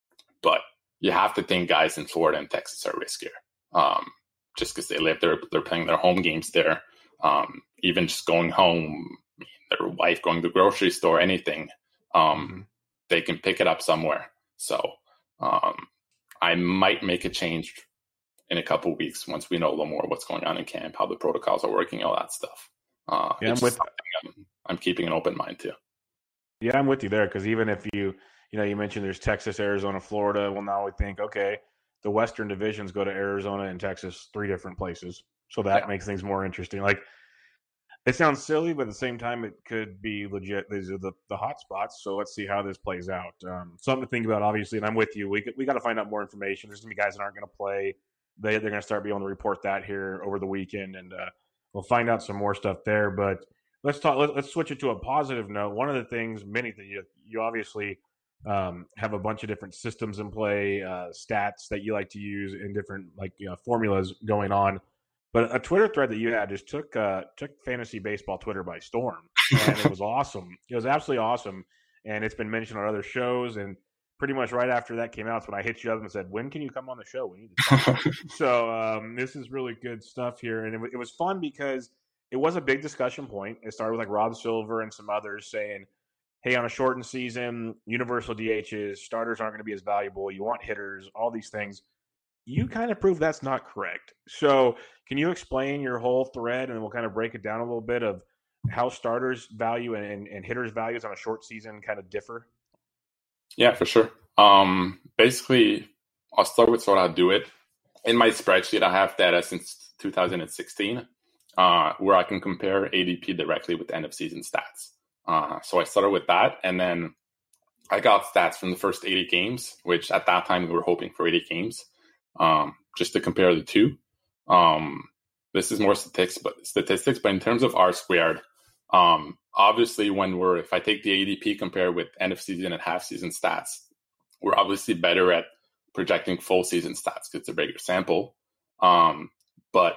But you have to think guys in Florida and Texas are riskier. Um, just because they live there, they're playing their home games there. Um, even just going home, their wife going to the grocery store, anything, um, mm-hmm. they can pick it up somewhere. So um, I might make a change in a couple of weeks once we know a little more what's going on in camp, how the protocols are working, all that stuff. Uh, yeah, I'm with. I'm, I'm keeping an open mind too. Yeah, I'm with you there because even if you, you know, you mentioned there's Texas, Arizona, Florida. Well, now we think, okay, the Western divisions go to Arizona and Texas, three different places. So that yeah. makes things more interesting. Like, it sounds silly, but at the same time, it could be legit. These are the, the hot spots. So let's see how this plays out. Um, something to think about, obviously, and I'm with you. We we got to find out more information. There's going to be guys that aren't going to play. They, they're going to start being able to report that here over the weekend, and uh, we'll find out some more stuff there. But let's talk. Let, let's switch it to a positive note. One of the things, many that you you obviously um, have a bunch of different systems in play, uh, stats that you like to use, in different like you know, formulas going on. But a Twitter thread that you had just took uh, took fantasy baseball Twitter by storm, and it was awesome. It was absolutely awesome, and it's been mentioned on other shows. And pretty much right after that came out, when I hit you up and said, "When can you come on the show? We need to talk." So um, this is really good stuff here, and it, it was fun because it was a big discussion point. It started with like Rob Silver and some others saying, "Hey, on a shortened season, universal D Hs, starters aren't going to be as valuable. You want hitters, all these things." You kind of proved that's not correct. So can you explain your whole thread, and we'll kind of break it down a little bit of how starters value and, and, and hitters values on a short season kind of differ? Yeah, for sure. Um, basically, I'll start with sort of how to do it. In my spreadsheet, I have data since two thousand sixteen uh, where I can compare A D P directly with end of season stats. Uh, so I started with that, and then I got stats from the first eighty games, which at that time we were hoping for eighty games. Um, just to compare the two. Um, this is more statistics, but statistics, but in terms of R squared, um, obviously when we're, if I take the A D P compared with end of season and half season stats, we're obviously better at projecting full season stats because it's a bigger sample. Um, but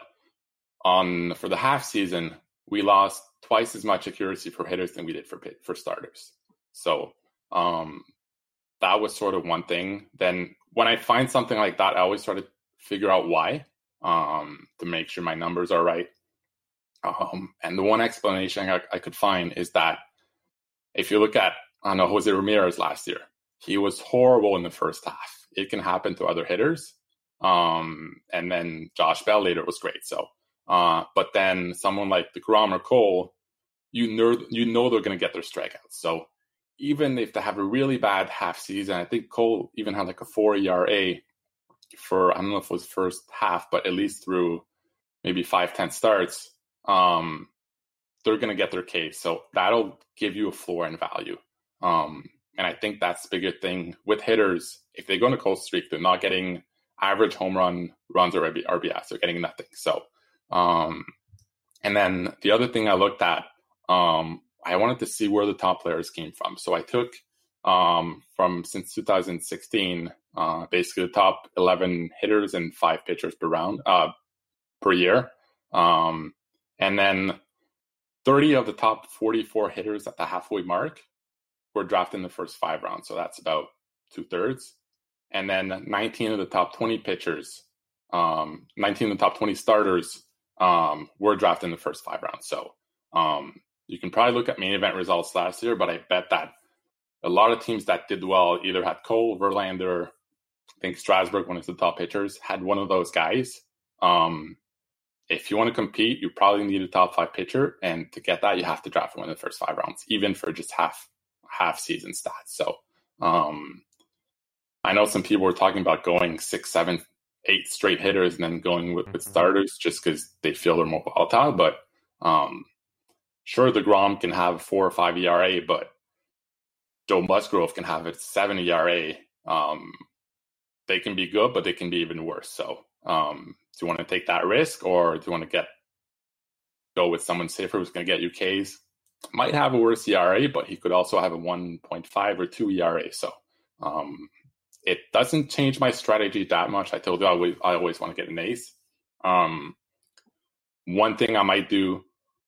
on, for the half season, we lost twice as much accuracy for hitters than we did for, for starters. So, um, that was sort of one thing. Then when I find something like that, I always try to figure out why, um, to make sure my numbers are right. Um, and the one explanation I, I could find is that if you look at, I don't know, Jose Ramirez last year, he was horrible in the first half. It can happen to other hitters. Um, and then Josh Bell later was great. So, uh, but then someone like DeGrom or Cole, you know, you know they're going to get their strikeouts. So even if they have a really bad half season, I think Cole even had like a four E R A for, I don't know if it was first half, but at least through maybe five, ten starts, um, they're going to get their case. So that'll give you a floor and value. Um, and I think that's the bigger thing with hitters. If they go on a cold streak, they're not getting average home run runs or R B S. They're getting nothing. So, um, and then the other thing I looked at, um, I wanted to see where the top players came from. So I took um, from since two thousand sixteen, uh, basically the top eleven hitters and five pitchers per round, uh, per year. Um, and then thirty of the top forty-four hitters at the halfway mark were drafted in the first five rounds. So that's about two thirds. And then nineteen of the top twenty pitchers, um, nineteen of the top twenty starters um, were drafted in the first five rounds. So, um, you can probably look at main event results last year, but I bet that a lot of teams that did well either had Cole, Verlander, I think Strasburg, one of the top pitchers, had one of those guys. Um, if you want to compete, you probably need a top five pitcher, and to get that, you have to draft one in the first five rounds, even for just half half season stats. So um, I know some people were talking about going six, seven, eight straight hitters and then going with, with starters just because they feel they're more volatile, but um, sure, DeGrom can have four or five E R A, but Joe Musgrove can have a seven E R A. Um, they can be good, but they can be even worse. So, um, do you want to take that risk, or do you want to get go with someone safer who's going to get you Ks? Might have a worse E R A, but he could also have a one point five or two E R A. So, um, it doesn't change my strategy that much. I told you I always, I always want to get an ace. Um, one thing I might do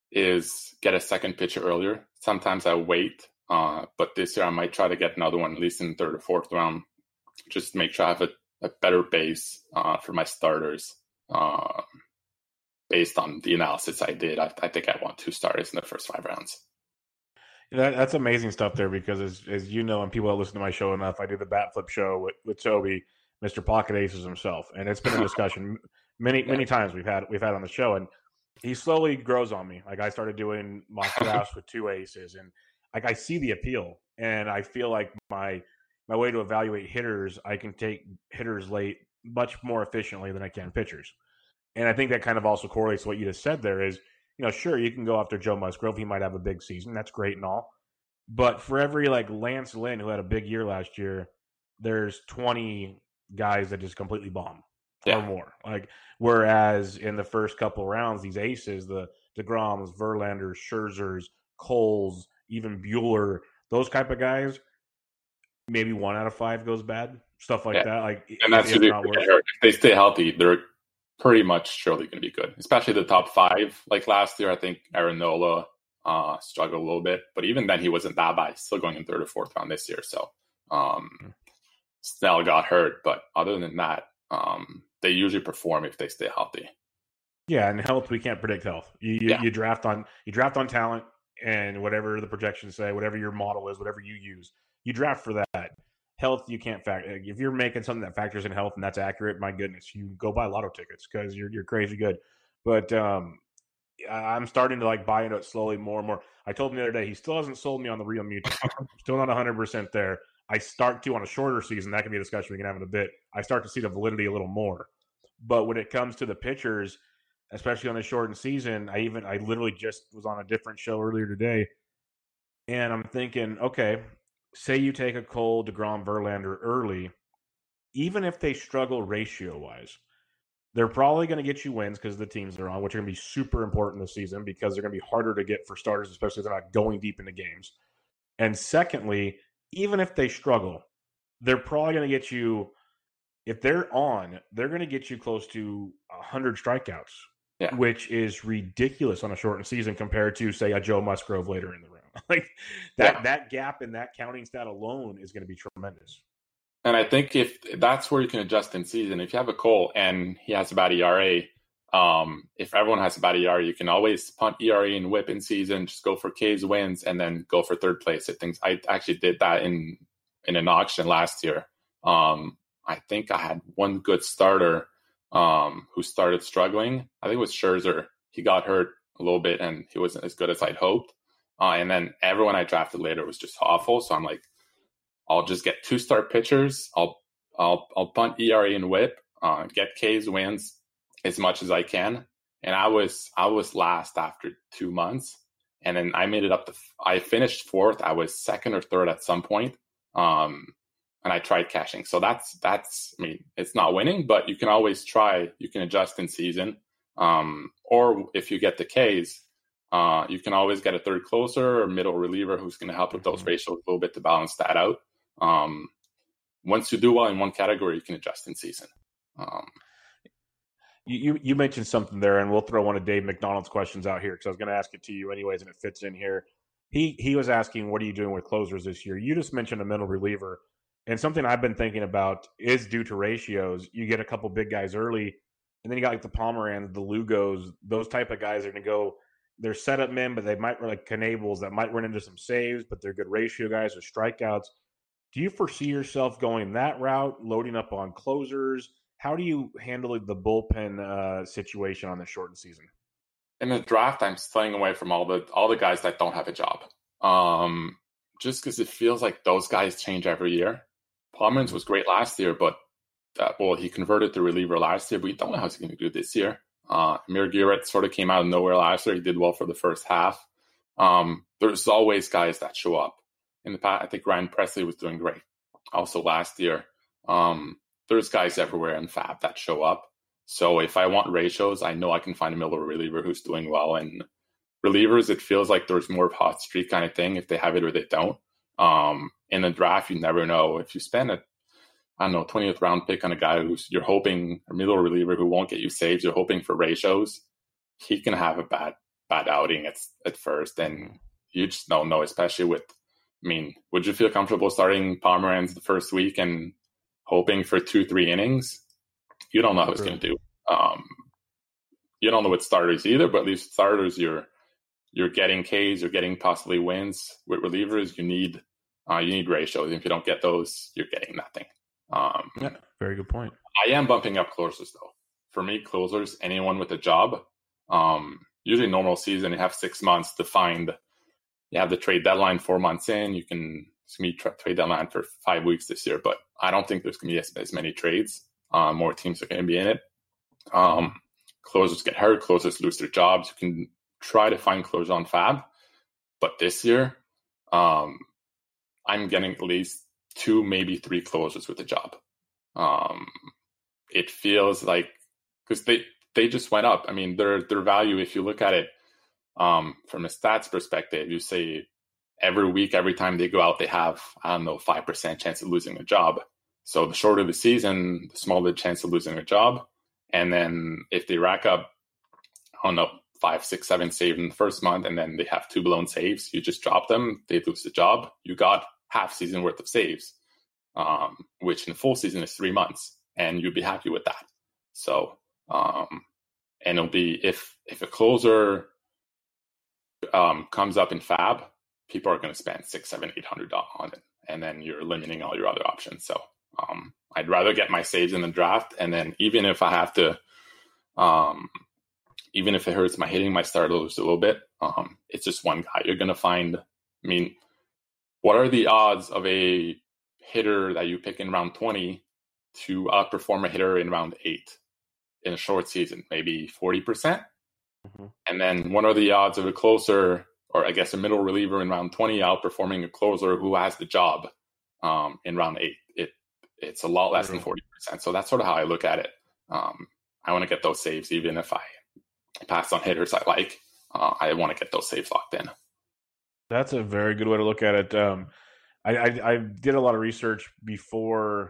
is get a second pitcher earlier. Sometimes I wait, uh, but this year I might try to get another one at least in the third or fourth round, just to make sure I have a, a better base uh, for my starters. Uh, based on the analysis I did, I, I think I want two starters in the first five rounds. That, that's amazing stuff there, because as as you know, and people that listen to my show enough, I do the Bat Flip show with, with Toby, Mister Pocket Aces himself, and it's been a discussion many many yeah. times we've had we've had on the show, and he slowly grows on me. Like I started doing mock drafts with two aces, and like I see the appeal, and I feel like my my way to evaluate hitters, I can take hitters late much more efficiently than I can pitchers, and I think that kind of also correlates to what you just said there. Is You know, sure, you can go after Joe Musgrove. He might have a big season. That's great and all. But for every, like, Lance Lynn, who had a big year last year, there's twenty guys that just completely bomb yeah. or more. Like, whereas in the first couple rounds, these aces, the DeGroms, Verlanders, Scherzers, Coles, even Bueller, those type of guys, maybe one out of five goes bad. Stuff like yeah. that. Like, and that's if, if, if they stay healthy, they're pretty much surely going to be good, especially the top five. Like last year, I think Aaron Nola uh, struggled a little bit, but even then he wasn't that bad. He's still going in third or fourth round this year. So um, Snell got hurt, but other than that, um, they usually perform if they stay healthy. Yeah, and health, we can't predict health. You you, yeah. you draft on you draft on talent, and whatever the projections say, whatever your model is, whatever you use, you draft for that. Health, you can't factor. If you're making something that factors in health and that's accurate, my goodness, you go buy lotto tickets because you're you're crazy good. But um, I'm starting to like buy into it slowly more and more. I told him the other day, he still hasn't sold me on the Real Mutant. Still not one hundred percent there. I start to on a shorter season. That can be a discussion we can have in a bit. I start to see the validity a little more. But when it comes to the pitchers, especially on the shortened season, I even I literally just was on a different show earlier today, and I'm thinking, okay, say you take a Cole, DeGrom, Verlander early, even if they struggle ratio-wise, they're probably going to get you wins because the teams they're on, which are going to be super important this season because they're going to be harder to get for starters, especially if they're not going deep into games. And secondly, even if they struggle, they're probably going to get you, if they're on, they're going to get you close to one hundred strikeouts, yeah. which is ridiculous on a shortened season compared to, say, a Joe Musgrove later in the round. Like that, yeah. that gap in that counting stat alone is going to be tremendous. And I think if that's where you can adjust in season, if you have a Cole and he has a bad E R A, um, if everyone has a bad E R A, you can always punt E R A and whip in season, just go for K's wins and then go for third place at things. I actually did that in, in an auction last year. Um, I think I had one good starter um, who started struggling. I think it was Scherzer. He got hurt a little bit and he wasn't as good as I'd hoped. Uh, and then everyone I drafted later was just awful. So I'm like, I'll just get two star pitchers. I'll I'll I'll punt E R A and whip, uh, get K's wins as much as I can. And I was I was last after two months, and then I made it up to I finished fourth. I was second or third at some point, um, and I tried cashing. So that's that's I mean it's not winning, but you can always try. You can adjust in season, um, or if you get the K's. Uh, you can always get a third closer or middle reliever who's going to help with those ratios a little bit to balance that out. Um, once you do well in one category, you can adjust in season. Um, you you mentioned something there, and we'll throw one of Dave McDonald's questions out here because I was going to ask it to you anyways, and it fits in here. He he was asking, what are you doing with closers this year? You just mentioned a middle reliever, and something I've been thinking about is due to ratios. You get a couple big guys early, and then you got like the Pomeranz, the Lugos, those type of guys are going to go. They're setup men, but they might run like Knables that might run into some saves, but they're good ratio guys or strikeouts. Do you foresee yourself going that route, loading up on closers? How do you handle the bullpen uh, situation on the shortened season? In the draft, I'm staying away from all the all the guys that don't have a job, um, just because it feels like those guys change every year. Pomeranz was great last year, but uh, well, he converted to reliever last year, but we don't know how he's going to do this year. Uh, Amir Garrett sort of came out of nowhere last year. He did well for the first half. Um, there's always guys that show up. In the past, I think Ryan Presley was doing great. Also last year, um, there's guys everywhere in Fab that show up. So if I want ratios, I know I can find a middle reliever who's doing well. And relievers, it feels like there's more of a hot streak kind of thing if they have it or they don't. Um, in the draft, you never know. If you spend a I don't know, twentieth round pick on a guy who's you're hoping, a middle reliever who won't get you saves, you're hoping for ratios, he can have a bad bad outing at at first, and you just don't know, especially with, I mean, would you feel comfortable starting Pomeranz the first week and hoping for two, three innings? You don't know how he's going to do. Um, you don't know what starters either, but at least starters, you're you're getting Ks, you're getting possibly wins. With relievers, you need uh, you need ratios. If you don't get those, you're getting nothing. Um, yeah, very good point. I am bumping up closers, though. For me, closers, anyone with a job, um, usually normal season, you have six months to find. You have the trade deadline four months in. You can, it's going to be tra- trade deadline for five weeks this year, but I don't think there's going to be as, as many trades. Um, more teams are going to be in it. Um, closers get hurt. Closers lose their jobs. You can try to find closers on Fab, but this year, um, I'm getting at least two, maybe three closers with a job. Um, it feels like, because they, they just went up. I mean, their their value, if you look at it um, from a stats perspective, you say every week, every time they go out, they have, I don't know, five percent chance of losing a job. So the shorter the season, the smaller the chance of losing a job. And then if they rack up, I don't know, five, six, seven saves in the first month, and then they have two blown saves, you just drop them, they lose the job. You got half season worth of saves, um, which in the full season is three months, and you'd be happy with that. So, um, and it'll be, if if a closer um, comes up in Fab, people are going to spend six, seven, eight hundred dollars on it, and then you're eliminating all your other options. So, um, I'd rather get my saves in the draft, and then even if I have to, um, even if it hurts my hitting my starters a little bit, um, it's just one guy. You're going to find, I mean, what are the odds of a hitter that you pick in round twenty to outperform a hitter in round eight in a short season? Maybe forty percent. Mm-hmm. And then what are the odds of a closer, or I guess a middle reliever in round twenty outperforming a closer who has the job um, in round eight? It It's a lot less than forty percent. So that's sort of how I look at it. Um, I want to get those saves, even if I pass on hitters I like. Uh, I want to get those saves locked in. That's a very good way to look at it. Um, I, I, I did a lot of research before,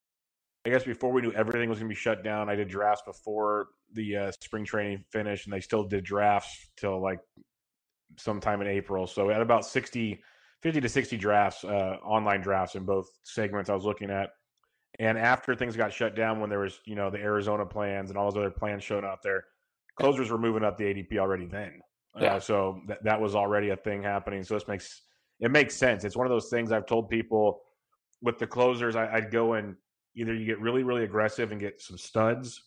I guess before we knew everything was going to be shut down. I did drafts before the uh, spring training finished, and they still did drafts till like sometime in April. So we had about sixty, fifty to sixty drafts, uh, online drafts in both segments I was looking at. And after things got shut down, when there was, you know, the Arizona plans and all those other plans showing out there, closers were moving up the A D P already then. Yeah. Uh, so that that was already a thing happening. So this makes it makes sense. It's one of those things I've told people with the closers. I, I'd go and either you get really really aggressive and get some studs,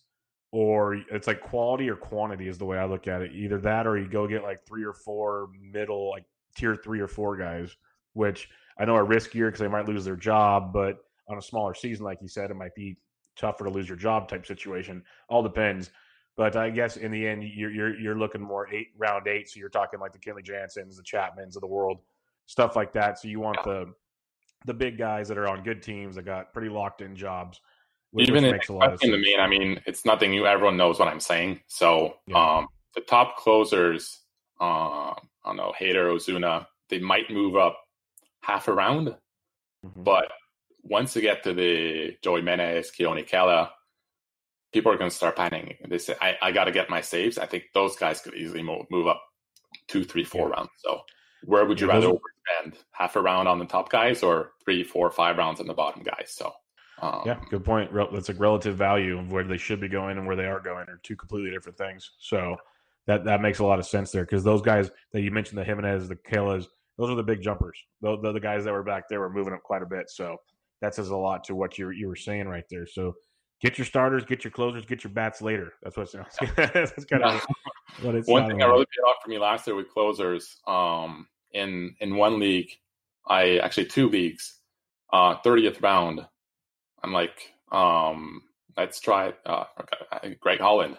or it's like quality or quantity is the way I look at it. Either that, or you go get like three or four middle, like tier three or four guys, which I know are riskier because they might lose their job, but on a smaller season, like you said, it might be tougher to lose your job type situation. All depends. But I guess in the end, you're you're you're looking more eight round eight, so you're talking like the Kenley Jansen's, the Chapmans of the world, stuff like that. So you want yeah. the the big guys that are on good teams that got pretty locked in jobs. Which, Even which makes a lot of sense. To me, I mean, it's nothing new. Everyone knows what I'm saying. So yeah. um, the top closers, uh, I don't know, Hader, Ozuna, they might move up half a round, mm-hmm. but once you get to the Joey Menes, Keone Kela, people are going to start panicking. They say, I, I got to get my saves. I think those guys could easily move, move up two, three, four yeah. rounds. So where would you yeah, rather those... overspend? Half a round on the top guys or three, four, five rounds on the bottom guys? So um, yeah, good point. That's a relative value of where they should be going and where they are going are two completely different things. So that, that makes a lot of sense there, because those guys that you mentioned, the Jimenez, the Kelas, those are the big jumpers. Those, the, the guys that were back there were moving up quite a bit. So that says a lot to what you you were saying right there. So get your starters, get your closers, get your bats later. That's what it sounds. That's kind of what it's. One thing that really paid off for me last year with closers, um, in in one league, I actually two leagues, uh, thirtieth round, I'm like, um, let's try uh, okay, Greg Holland.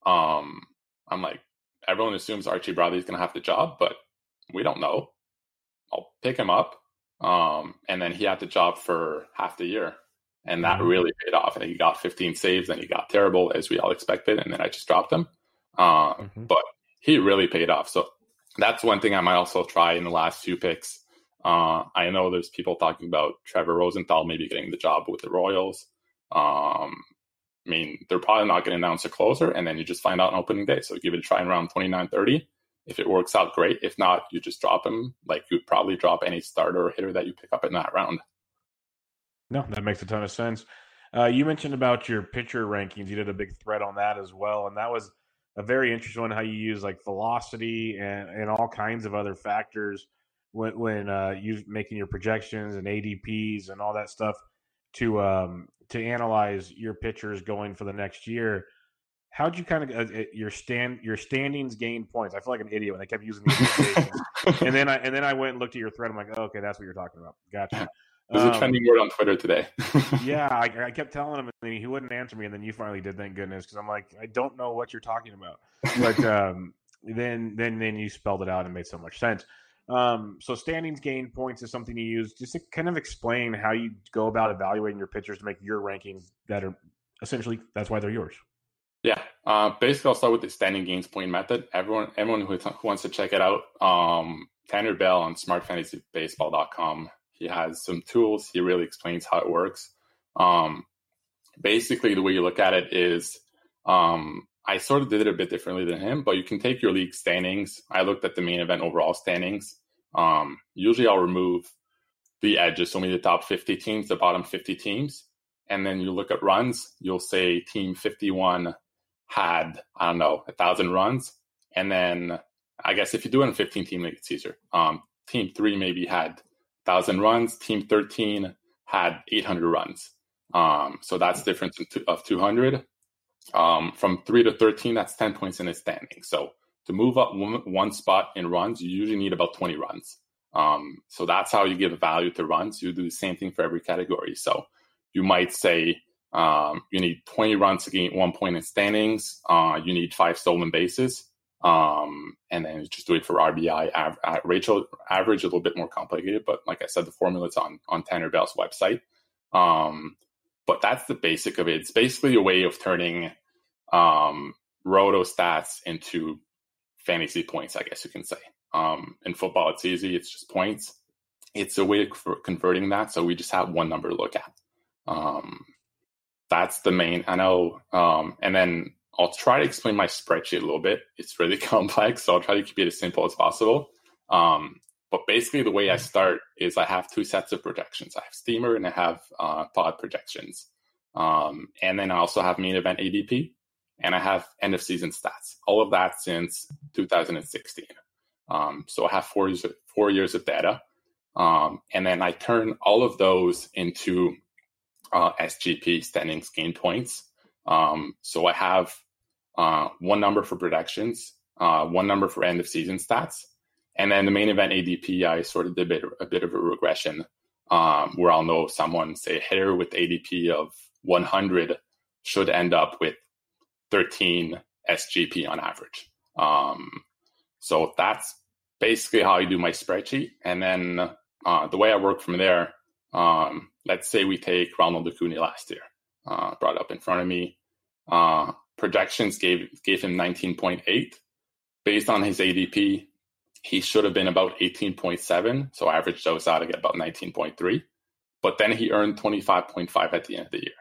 Um, I'm like, everyone assumes Archie Bradley's going to have the job, but we don't know. I'll pick him up. Um, and then he had the job for half the year, and that mm-hmm. really paid off. And he got fifteen saves, and he got terrible as we all expected. And then I just dropped him. Uh, mm-hmm. But he really paid off. So that's one thing I might also try in the last few picks. Uh, I know there's people talking about Trevor Rosenthal maybe getting the job with the Royals. Um, I mean, they're probably not going to announce a closer, and then you just find out on opening day. So give it a try in round twenty-nine, thirty. If it works out, great. If not, you just drop him like you'd probably drop any starter or hitter that you pick up in that round. No, that makes a ton of sense. Uh, you mentioned about your pitcher rankings. You did a big thread on that as well, and that was a very interesting one, how you use like velocity and, and all kinds of other factors when, when uh, you making your projections and A D Ps and all that stuff to um, to analyze your pitchers going for the next year. How'd you kind of uh, your stand your standings gain points? I feel like an idiot when I kept using these abbreviations. and then I and then I went and looked at your thread. I'm like, oh, okay, that's what you're talking about. Gotcha. There's um, a trending word on Twitter today. yeah, I, I kept telling him, and he wouldn't answer me, and then you finally did. Thank goodness, because I'm like, I don't know what you're talking about. But um, then then then you spelled it out and made so much sense. Um, so standings gain points is something you use. Just to kind of explain how you go about evaluating your pitchers to make your rankings that are essentially that's why they're yours. Yeah, uh, basically I'll start with the standing gains point method. Everyone, everyone who, who wants to check it out, um, Tanner Bell on smart fantasy baseball dot com. He has some tools. He really explains how it works. Um, basically, the way you look at it is, um, I sort of did it a bit differently than him, but you can take your league standings. I looked at the main event overall standings. Um, usually I'll remove the edges, so maybe the top fifty teams, the bottom fifty teams. And then you look at runs, you'll say team fifty-one had, I don't know, a thousand runs. And then I guess if you do it in fifteen team league, it's easier. Um, team three maybe had one thousand runs. Team thirteen had eight hundred runs. Um, so that's difference in two, of two hundred. Um, from three to thirteen, that's ten points in the standing. So to move up one, one spot in runs, you usually need about twenty runs. Um, so that's how you give value to runs. You do the same thing for every category. So you might say um, you need twenty runs to gain one point in standings. Uh, you need five stolen bases. Um, and then just do it for R B I av- average, average, a little bit more complicated. But like I said, the formula is on, on Tanner Bell's website. Um, but that's the basic of it. It's basically a way of turning um, roto stats into fantasy points, I guess you can say. Um, in football, it's easy. It's just points. It's a way of converting that. So we just have one number to look at. Um, that's the main, I know. Um, and then I'll try to explain my spreadsheet a little bit. It's really complex, so I'll try to keep it as simple as possible. Um, but basically the way I start is I have two sets of projections. I have Steamer and I have uh, pod projections. Um, and then I also have main event A D P and I have end of season stats. All of that since two thousand sixteen. Um, so I have four years of, four years of data. Um, and then I turn all of those into uh, S G P, standings gain points. Um, so I have uh, one number for projections, uh, one number for end of season stats, and then the main event A D P, I sort of did a bit, a bit of a regression um, where I'll know someone, say a hitter with A D P of one hundred should end up with thirteen S G P on average. Um, so that's basically how I do my spreadsheet. And then uh, the way I work from there, um, let's say we take Ronald Acuna last year, uh, brought up in front of me. Uh, projections gave gave him nineteen point eight. Based on his A D P, he should have been about eighteen point seven. So I averaged those out to get about nineteen point three. But then he earned twenty-five point five at the end of the year.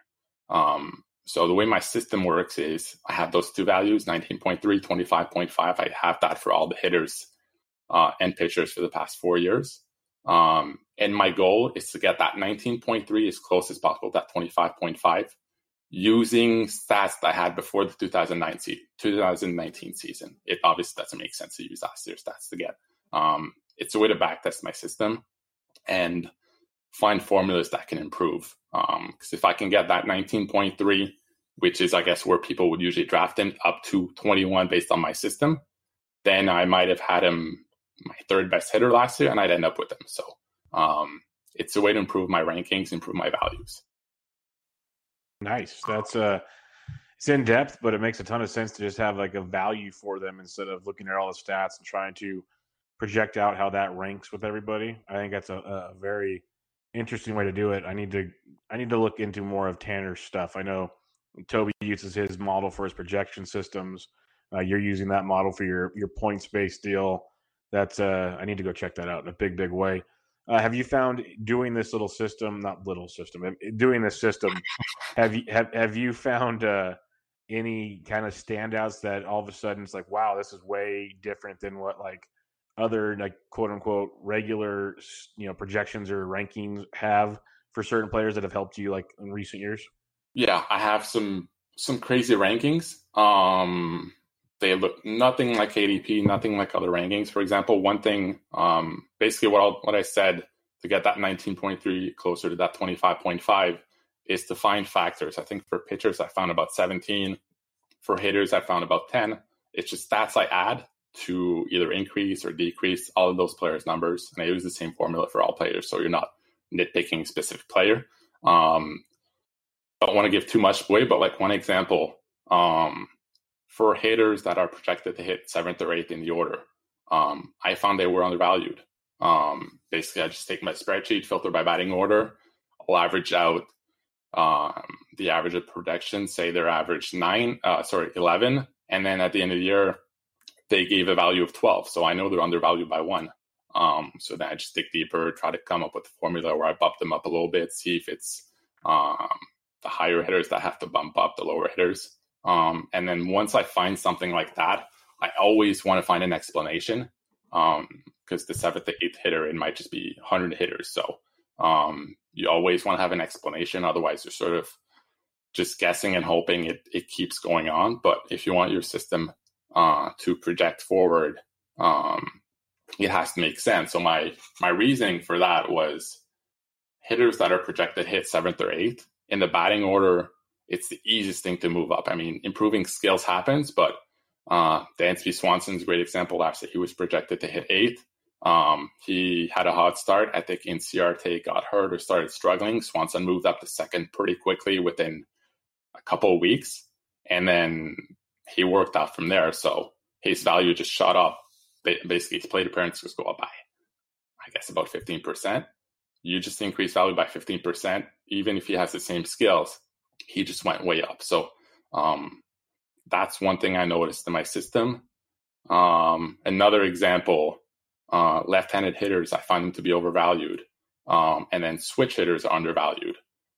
Um, so the way my system works is I have those two values, nineteen point three, twenty-five point five. I have that for all the hitters uh, and pitchers for the past four years. Um, and my goal is to get that nineteen point three as close as possible, that twenty-five point five, using stats that I had before the two thousand nineteen season. It obviously doesn't make sense to use last year's stats to get. Um, it's a way to backtest my system and find formulas that can improve. Because um, if I can get that nineteen point three, which is, I guess, where people would usually draft him, up to twenty-one based on my system, then I might have had him my third best hitter last year, and I'd end up with him. So um, it's a way to improve my rankings, improve my values. Nice. That's uh, it's in depth, but it makes a ton of sense to just have like a value for them instead of looking at all the stats and trying to project out how that ranks with everybody. I think that's a, a very interesting way to do it. I need to I need to look into more of Tanner's stuff. I know Toby uses his model for his projection systems. Uh, you're using that model for your your points based deal. That's uh, I need to go check that out in a big big way. Uh, have you found doing this little system, not little system, doing this system, have you have have you found uh, any kind of standouts that all of a sudden it's like, wow, this is way different than what like other like quote unquote regular you know projections or rankings have for certain players that have helped you like in recent years? Yeah, I have some some crazy rankings. Um, they look nothing like A D P, nothing like other rankings. For example, one thing, um, basically what I'll, what I said to get that nineteen point three closer to that twenty-five point five is to find factors. I think for pitchers, I found about seventeen. For hitters, I found about ten. It's just stats I add to either increase or decrease all of those players' numbers. And I use the same formula for all players, so you're not nitpicking a specific player. Um, I don't want to give too much away, but like one example, um, for hitters that are projected to hit seventh or eighth in the order, um, I found they were undervalued. Um, basically, I just take my spreadsheet, filter by batting order. I'll average out um, the average of projections, say they're average nine, uh, sorry, eleven. And then at the end of the year, they gave a value of twelve. So I know they're undervalued by one. Um, so then I just dig deeper, try to come up with a formula where I bump them up a little bit, see if it's um, the higher hitters that have to bump up the lower hitters. Um, and then once I find something like that, I always want to find an explanation because um, the seventh to eighth hitter, it might just be one hundred hitters. So um, you always want to have an explanation. Otherwise, you're sort of just guessing and hoping it, it keeps going on. But if you want your system uh, to project forward, um, it has to make sense. So my my reasoning for that was hitters that are projected hit seventh or eighth in the batting order. It's the easiest thing to move up. I mean, improving skills happens, but uh, Dansby Swanson's a great example. Last year, he was projected to hit eighth. Um, he had a hot start. I think Inciarte got hurt or started struggling. Swanson moved up to second pretty quickly within a couple of weeks, and then he worked out from there. So his value just shot up. Basically, his plate appearances go up by, I guess, about fifteen percent. You just increase value by fifteen percent. Even if he has the same skills, he just went way up. So um, that's one thing I noticed in my system. Um, another example, uh, left-handed hitters, I find them to be overvalued. Um, and then switch hitters are undervalued.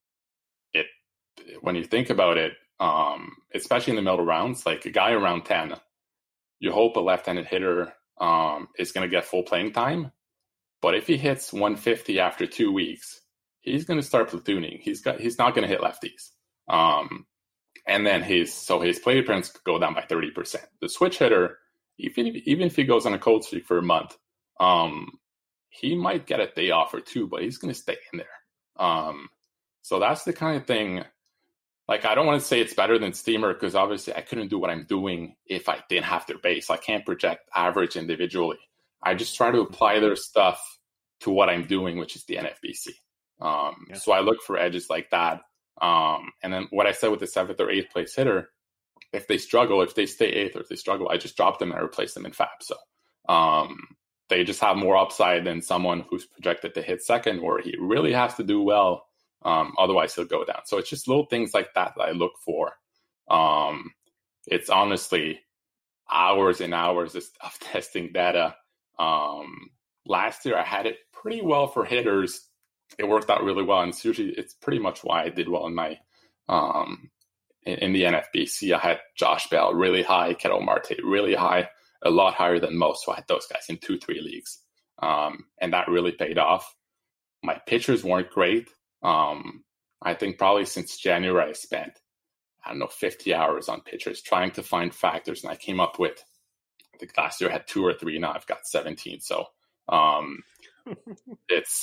It when you think about it, um, especially in the middle rounds, like a guy around ten, you hope a left-handed hitter um, is going to get full playing time. But if he hits one fifty after two weeks, he's going to start platooning. He's got he's not going to hit lefties. Um, and then his so his plate appearance could go down by thirty percent. The switch hitter, even if, even if he goes on a cold streak for a month, um, he might get a day off or two, but he's going to stay in there. Um, so that's the kind of thing. Like, I don't want to say it's better than Steamer because obviously I couldn't do what I'm doing if I didn't have their base. I can't project average individually. I just try to apply their stuff to what I'm doing, which is the N F B C. Um, yeah. So I look for edges like that. Um, and then what I said with the seventh or eighth place hitter, if they struggle, if they stay eighth or if they struggle, I just drop them and I replace them in F A B. So um, they just have more upside than someone who's projected to hit second, where he really has to do well. Um, otherwise, he'll go down. So it's just little things like that that I look for. Um, it's honestly hours and hours of, of testing data. Um, last year, I had it pretty well for hitters. It worked out really well, and it's usually it's pretty much why I did well in my um, in, in the N F B C. I had Josh Bell really high, Ketel Marte really high, a lot higher than most. So I had those guys in two, three leagues, um, and that really paid off. My pitchers weren't great. Um, I think probably since January, I spent, I don't know, fifty hours on pitchers trying to find factors. And I came up with, I think last year I had two or three. Now I've got seventeen. So um, it's,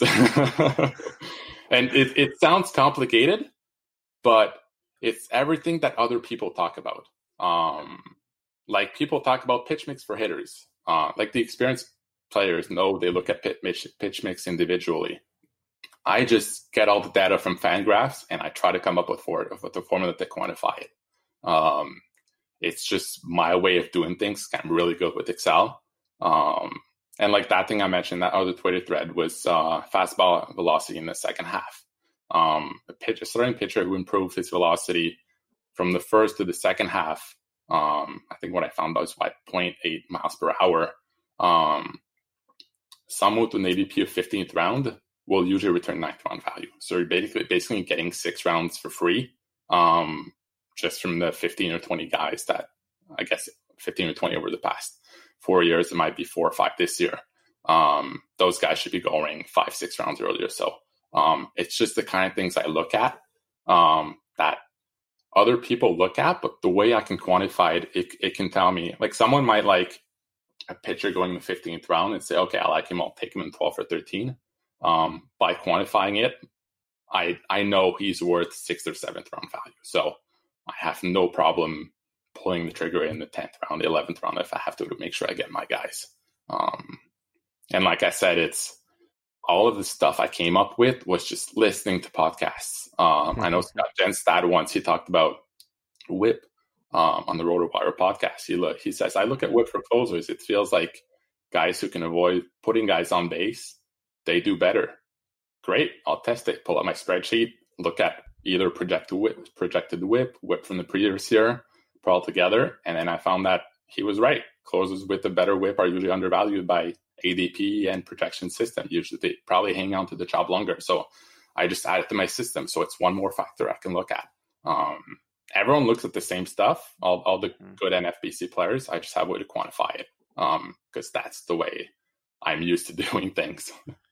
and it, it sounds complicated, but it's everything that other people talk about. Um, like people talk about pitch mix for hitters. Uh, like the experienced players know they look at pitch, pitch mix individually. I just get all the data from Fangraphs and I try to come up with, for, with the formula to quantify it. Um, it's just my way of doing things. I'm really good with Excel. Um, and like that thing I mentioned, that other Twitter thread was uh, fastball velocity in the second half. Um, a, pitch, a starting pitcher who improved his velocity from the first to the second half. Um, I think what I found was like zero point eight miles per hour. Um, someone with an A D P of fifteenth round will usually return ninth round value. So you're basically basically getting six rounds for free, um, just from the fifteen or twenty guys that, I guess fifteen or twenty over the past four years. It might be four or five this year. Um, those guys should be going five, six rounds earlier. So um, it's just the kind of things I look at um, that other people look at, but the way I can quantify it, it, it can tell me, like someone might like a pitcher going in the fifteenth round and say, okay, I like him, I'll take him in twelve or thirteen. Um, by quantifying it, I I know he's worth sixth or seventh round value. So I have no problem pulling the trigger in the tenth round, the eleventh round if I have to to make sure I get my guys. Um, and like I said, it's all of the stuff I came up with was just listening to podcasts. Um, mm-hmm. I know Scott Genstad once, he talked about whip um, on the RotoWire podcast. He, look, he says, I look at whip for closers. It feels like guys who can avoid putting guys on base, they do better. Great, I'll test it. Pull up my spreadsheet, look at either projected whip, projected whip, whip from the previous year, put all together, and then I found that he was right. Closers with a better whip are usually undervalued by A D P and projection system. Usually they probably hang on to the job longer. So I just add it to my system. So it's one more factor I can look at. Um, everyone looks at the same stuff, all, all the good N F B C players. I just have a way to quantify it because um, that's the way I'm used to doing things.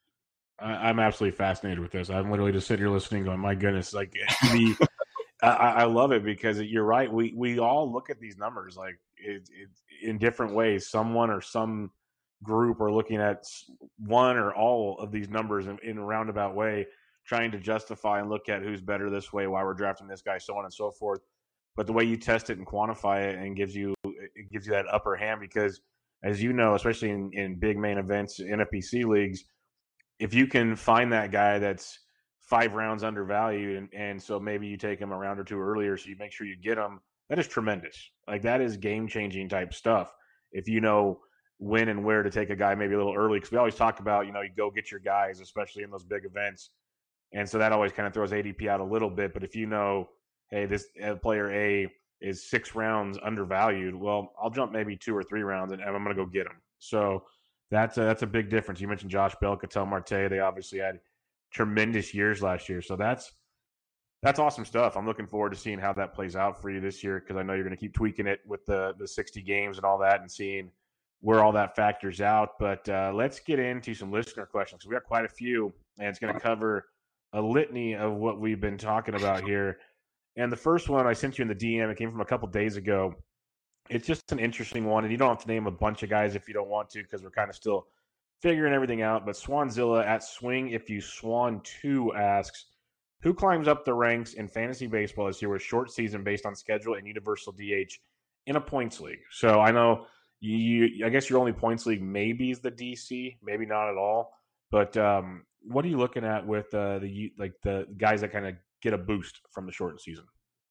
I'm absolutely fascinated with this. I'm literally just sitting here listening going, my goodness, like the, I, I love it because you're right. We, we all look at these numbers like it, it, in different ways. Someone or some group are looking at one or all of these numbers in, in a roundabout way, trying to justify and look at who's better this way, why we're drafting this guy, so on and so forth. But the way you test it and quantify it and gives you, it gives you that upper hand because as you know, especially in, in big main events, N F B C leagues, if you can find that guy that's five rounds undervalued, and, and so maybe you take him a round or two earlier, so you make sure you get him, that is tremendous. Like that is game-changing type stuff. If you know when and where to take a guy maybe a little early, because we always talk about, you know, you go get your guys, especially in those big events. And so that always kind of throws A D P out a little bit. But if you know, hey, this uh, player A is six rounds undervalued, well, I'll jump maybe two or three rounds and, and I'm going to go get him. So That's a, that's a big difference. You mentioned Josh Bell, Ketel Marte. They obviously had tremendous years last year. So that's that's awesome stuff. I'm looking forward to seeing how that plays out for you this year because I know you're going to keep tweaking it with the, the sixty games and all that and seeing where all that factors out. But uh, let's get into some listener questions. We got quite a few, and it's going to cover a litany of what we've been talking about here. And the first one I sent you in the D M, it came from a couple days ago. It's just an interesting one, and you don't have to name a bunch of guys if you don't want to because we're kind of still figuring everything out. But Swanzilla at Swing If You Swan two asks, who climbs up the ranks in fantasy baseball this year with short season based on schedule and universal D H in a points league? So I know you, you I guess your only points league maybe is the D C, maybe not at all. But um, what are you looking at with uh, the like the guys that kind of get a boost from the shortened season?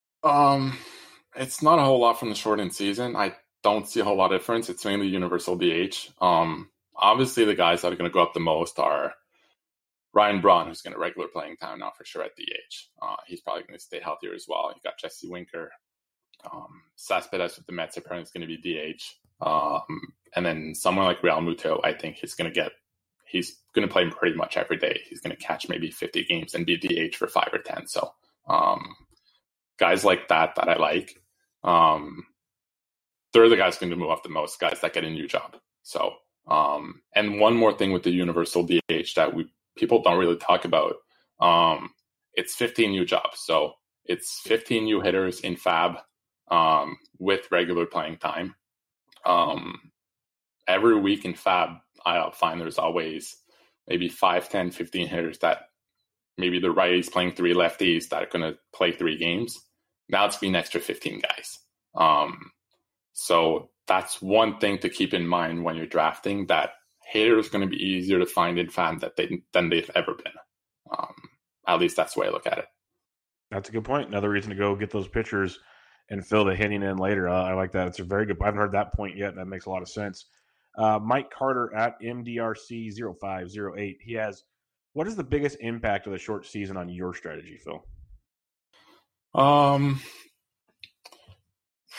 Um. It's not a whole lot from the shortened season. I don't see a whole lot of difference. It's mainly universal D H. Um, obviously, the guys that are going to go up the most are Ryan Braun, who's going to regular playing time now for sure at D H. Uh, he's probably going to stay healthier as well. You got Jesse Winker. Um, Cespedes with the Mets apparently is going to be D H. Um, and then someone like Real Muto, I think he's going to get, he's going to play pretty much every day. He's going to catch maybe fifty games and be D H for five or ten. So um, guys like that, that I like. Um, they're the guys going to move up the most, guys that get a new job. So, um, and one more thing with the universal D H that we people don't really talk about. Um, it's fifteen new jobs. So it's fifteen new hitters in Fab, um, with regular playing time. Um, every week in Fab, I'll find there's always maybe five, ten, fifteen hitters that maybe the righties playing three lefties that are going to play three games. Now it's been an extra fifteen guys. Um, so that's one thing to keep in mind when you're drafting, that hitters are going to be easier to find in Fab that they, than they've ever been. Um, at least that's the way I look at it. That's a good point. Another reason to go get those pitchers and fill the hitting in later. Uh, I like that. It's a very good. I haven't heard that point yet. That makes a lot of sense. Uh, Mike Carter at M D R C zero five zero eight. He has, what is the biggest impact of the short season on your strategy, Phil? Um,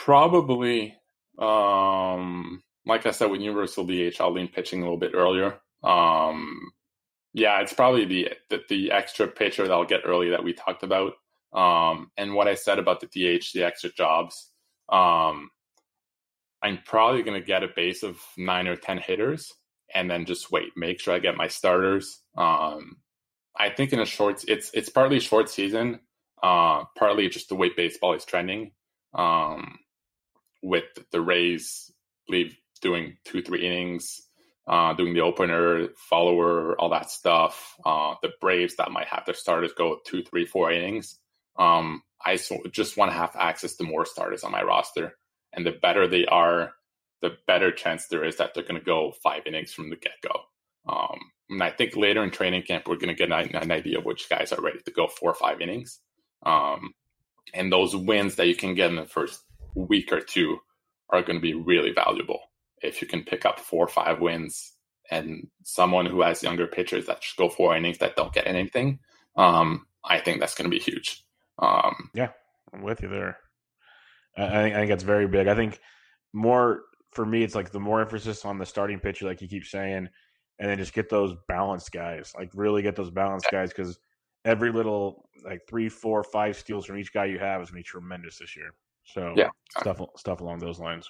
probably, um, like I said, with universal D H, I'll lean pitching a little bit earlier. Um, yeah, it's probably the, the the extra pitcher that I'll get early that we talked about. Um, and what I said about the D H, the extra jobs. Um, I'm probably going to get a base of nine or ten hitters and then just wait, make sure I get my starters. Um, I think in a short, it's it's partly short season, uh, partly just the way baseball is trending. Um, with the Rays, I believe, doing two, three innings, uh, doing the opener, follower, all that stuff. Uh, the Braves that might have their starters go two, three, four innings. Um, I just want to have access to more starters on my roster. And the better they are, the better chance there is that they're going to go five innings from the get-go. Um, and I think later in training camp, we're going to get an, an idea of which guys are ready to go four or five innings. Um, and those wins that you can get in the first week or two are going to be really valuable. If you can pick up four or five wins and someone who has younger pitchers that just go four innings that don't get anything, um, I think that's going to be huge. Um, yeah, I'm with you there. I think, I think that's very big. I think more for me, it's like the more emphasis on the starting pitcher, like you keep saying, and then just get those balanced guys, like really get those balanced guys, because every little like three, four, five steals from each guy you have is going to be tremendous this year. So yeah, stuff stuff along those lines.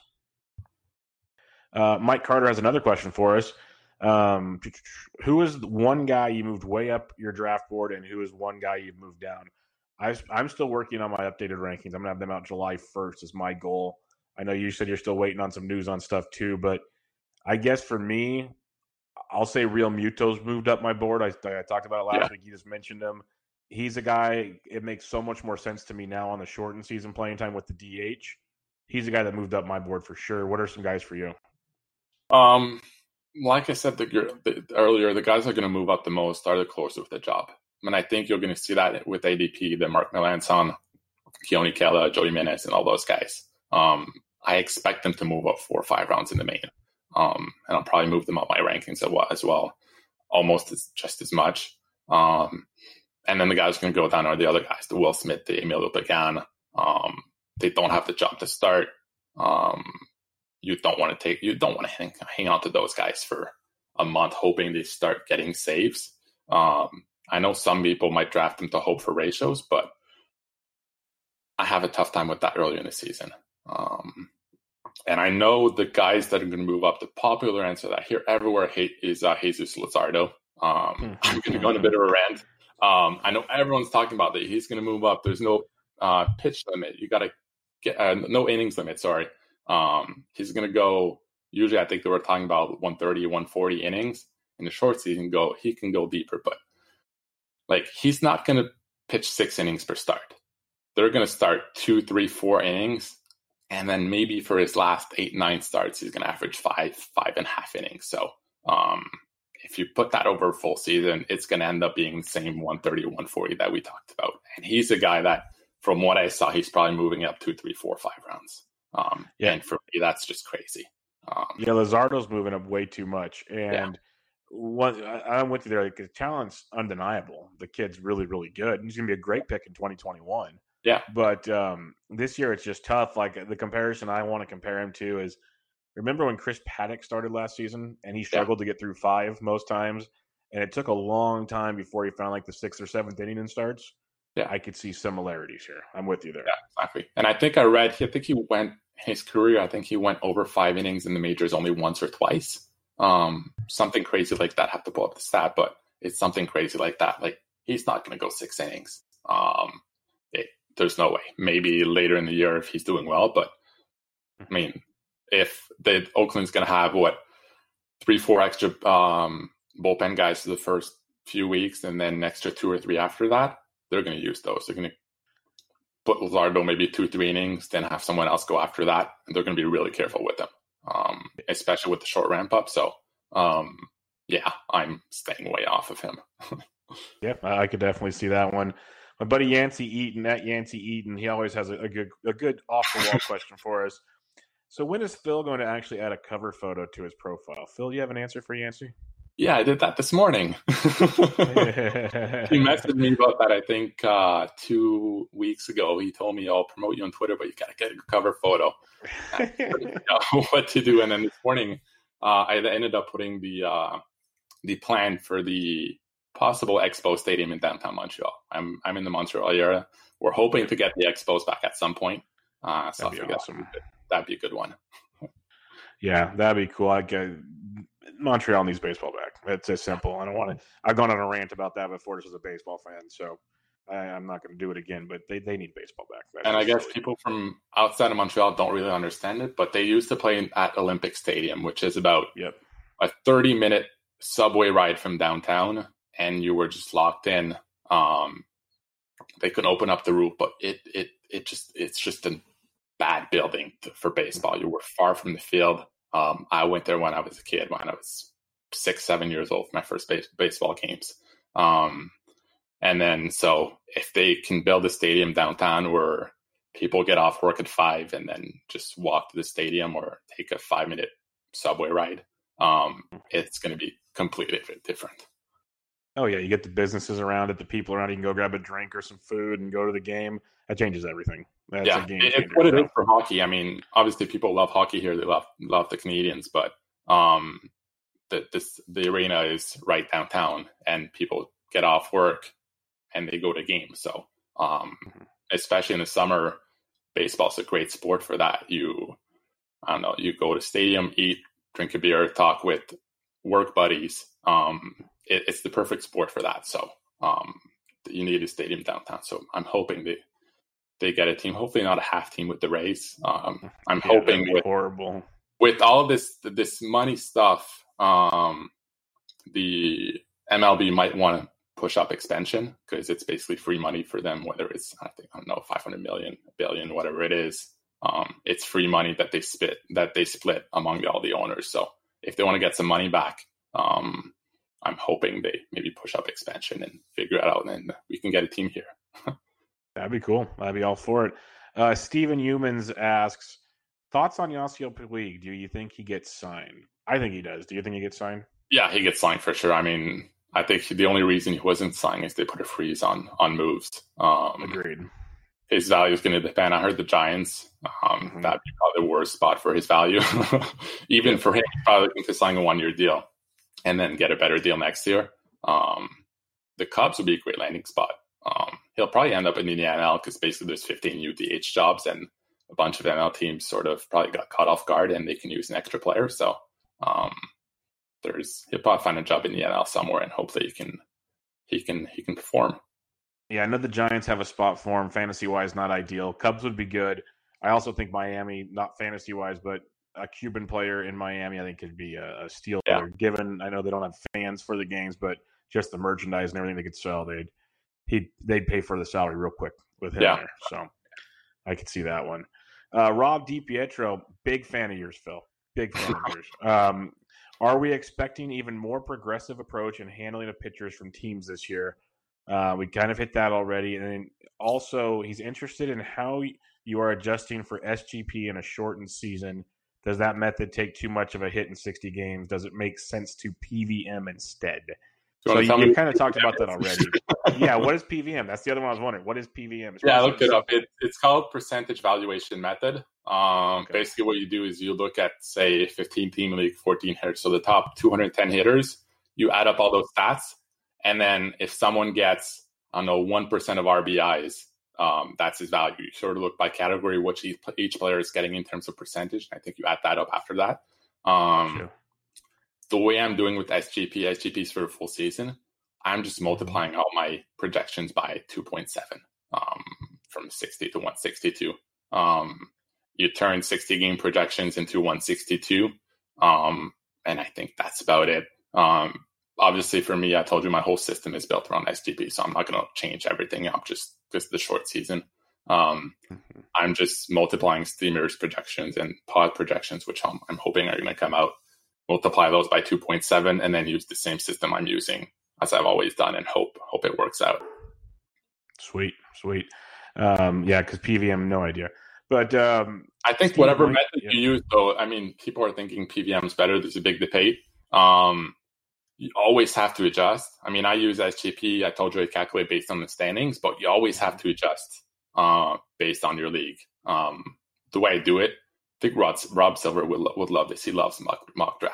Uh, Mike Carter has another question for us. Um, who is one guy you moved way up your draft board, and who is one guy you've moved down? I, I'm still working on my updated rankings. I'm going to have them out July first is my goal. I know you said you're still waiting on some news on stuff too, but I guess for me, I'll say Real Muto's moved up my board. I, I talked about it last yeah. week. You just mentioned him. He's a guy, it makes so much more sense to me now on the shortened season playing time with the D H. He's a guy that moved up my board for sure. What are some guys for you? Um, like I said the, the, earlier, the guys that are going to move up the most are the closer with the job. And I think you're going to see that with A D P, the Mark Melancon, Keone Kela, Joey Jimenez, and all those guys. Um, I expect them to move up four or five rounds in the main. Um, and I'll probably move them up my rankings as well, almost as, just as much. Um, and then the guys going to go down are the other guys, the Will Smith, the Emilio Pagan. Um, they don't have the job to start. Um, you don't want to take, you don't want to hang, hang on to those guys for a month, hoping they start getting saves. Um, I know some people might draft them to hope for ratios, but I have a tough time with that early in the season. Um, and I know the guys that are going to move up, the popular answer that I hear everywhere is uh, Jesus Luzardo. Um, I'm going to go on a bit of a rant. Um, I know everyone's talking about that. He's going to move up. There's no uh, pitch limit. You got to get uh, no innings limit. Sorry. Um, he's going to go. Usually, I think they were talking about one thirty, one forty innings in the short season. Go. He can go deeper, but like he's not going to pitch six innings per start. They're going to start two, three, four innings, and then maybe for his last eight, nine starts, he's going to average five, five and a half innings. So. Um, If you put that over a full season, it's going to end up being the same one thirty, one forty that we talked about. And he's a guy that, from what I saw, he's probably moving up two, three, four, five rounds. Um, yeah. And for me, that's just crazy. Um, yeah, Luzardo's moving up way too much. And yeah. one, I, I'm with you there. Like, the talent's undeniable. The kid's really, really good. He's going to be a great pick in twenty twenty-one. Yeah. But um, this year, it's just tough. Like, the comparison I want to compare him to is, remember when Chris Paddock started last season and he struggled yeah. to get through five most times, and it took a long time before he found like the sixth or seventh inning in starts? Yeah, I could see similarities here. I'm with you there. Yeah, exactly. And I think I read, I think he went, his career, I think he went over five innings in the majors only once or twice. Um, something crazy like that. I have to pull up the stat, but it's something crazy like that. Like, he's not going to go six innings. Um, it, there's no way. Maybe later in the year if he's doing well, but I mean, if the Oakland's going to have what three, four extra um, bullpen guys for the first few weeks, and then an extra two or three after that, they're going to use those. They're going to put Luzardo maybe two, three innings, then have someone else go after that, and they're going to be really careful with them, um, especially with the short ramp up. So, um, yeah, I'm staying way off of him. Yep, I could definitely see that one. My buddy Yancey Eaton, at Yancey Eaton, he always has a, a good, a good off the wall question for us. So when is Phil going to actually add a cover photo to his profile? Phil, you have an answer for Yancey? Yeah, I did that this morning. He messaged me about that, I think, uh, two weeks ago. He told me, I'll promote you on Twitter, but you got to get a cover photo. I didn't know what to do. And then this morning, uh, I ended up putting the uh, the plan for the possible Expo Stadium in downtown Montreal. I'm I'm in the Montreal area. We're hoping to get the Expos back at some point. Uh, so that'd be awesome. That'd be a good one. Yeah, that'd be cool. I get Montreal needs baseball back. It's as simple. I don't want to. I've gone on a rant about that before just as a baseball fan, so I, I'm not going to do it again. But they, they need baseball back. That's and I guess silly. people from outside of Montreal don't really understand it, but they used to play at Olympic Stadium, which is about yep. a thirty minute subway ride from downtown, and you were just locked in. Um, they couldn't open up the roof, but it it it just it's just a bad building to, for baseball. You were far from the field. Um, I went there when I was a kid, when I was six, seven years old for my first base, baseball games. Um, and then, so if they can build a stadium downtown where people get off work at five and then just walk to the stadium or take a five minute subway ride, um, it's going to be completely different. Oh yeah, you get the businesses around it, the people around. You can go grab a drink or some food and go to the game. That changes everything. That's yeah, a game it's what it is for hockey. I mean, obviously people love hockey here. They love love the Canadians, but um, the this the arena is right downtown, and people get off work and they go to games. So, um, mm-hmm. especially in the summer, baseball's a great sport for that. You, I don't know, you go to stadium, eat, drink a beer, talk with work buddies. Um, it, it's the perfect sport for that. So, um, you need a stadium downtown. So I'm hoping they. They get a team, hopefully not a half team with the Rays. Um, I'm yeah, hoping with horrible with all of this this money stuff, um, the M L B might want to push up expansion because it's basically free money for them. Whether it's I think I don't know five hundred million, a billion, whatever it is, um, it's free money that they split that they split among all the owners. So if they want to get some money back, um, I'm hoping they maybe push up expansion and figure it out, and we can get a team here. That'd be cool. I'd be all for it. Uh, Steven Humans asks, thoughts on Yasiel Puig? Do you think he gets signed? I think he does. Do you think he gets signed? Yeah, he gets signed for sure. I mean, I think the only reason he wasn't signed is they put a freeze on on moves. Um, Agreed. His value is going to depend. I heard the Giants. Um, mm-hmm. That'd be probably the worst spot for his value. Even for him, he's probably looking to sign a one-year deal and then get a better deal next year. Um, the Cubs would be a great landing spot. Um, he'll probably end up in the N L because basically there's fifteen U D H jobs and a bunch of N L teams sort of probably got caught off guard and they can use an extra player. So um, there's he'll probably find a job in the N L somewhere and hopefully he can he can he can perform. Yeah, I know the Giants have a spot for him. Fantasy wise, not ideal. Cubs would be good. I also think Miami, not fantasy wise, but a Cuban player in Miami, I think could be a, a steal. Yeah. Given I know they don't have fans for the games, but just the merchandise and everything they could sell, they'd He they'd pay for the salary real quick with him yeah. there, so I could see that one. Uh, Rob DiPietro, big fan of yours, Phil. Big fan of yours. Um, are we expecting even more progressive approach in handling of pitchers from teams this year? Uh, we kind of hit that already, and then also he's interested in how you are adjusting for S G P in a shortened season. Does that method take too much of a hit in sixty games? Does it make sense to P V M instead? So you, you kind of talked about that already. Yeah, what is P V M? That's the other one I was wondering. What is P V M? It's yeah, I looked it up. It, it's called percentage valuation method. Um, okay. Basically, what you do is you look at, say, fifteen-team league, fourteen hitters. So the top two hundred ten hitters, you add up all those stats. And then if someone gets, I don't know, one percent of R B Is, um, that's his value. You sort of look by category, what each, each player is getting in terms of percentage. I think you add that up after that. Um, sure. The way I'm doing with S G P, S G P is for a full season. I'm just multiplying out my projections by two point seven um, from sixty to one sixty-two. Um, you turn sixty game projections into one sixty-two. Um, and I think that's about it. Um, obviously for me, I told you my whole system is built around S G P, so I'm not going to change everything up just because the short season. Um, mm-hmm. I'm just multiplying steamers projections and pod projections, which I'm, I'm hoping are going to come out. Multiply those by two point seven and then use the same system I'm using as I've always done and hope hope it works out. Sweet, sweet. Um, yeah, because P V M, no idea. But um, I think Steve whatever Mike, method yeah. you use, though, I mean, people are thinking P V M is better. There's a big debate. Um, you always have to adjust. I mean, I use S G P. I told you I calculate based on the standings, but you always have to adjust uh, based on your league. Um, the way I do it, I think Rod, Rob Silver would, would love this. He loves mock, mock drafts.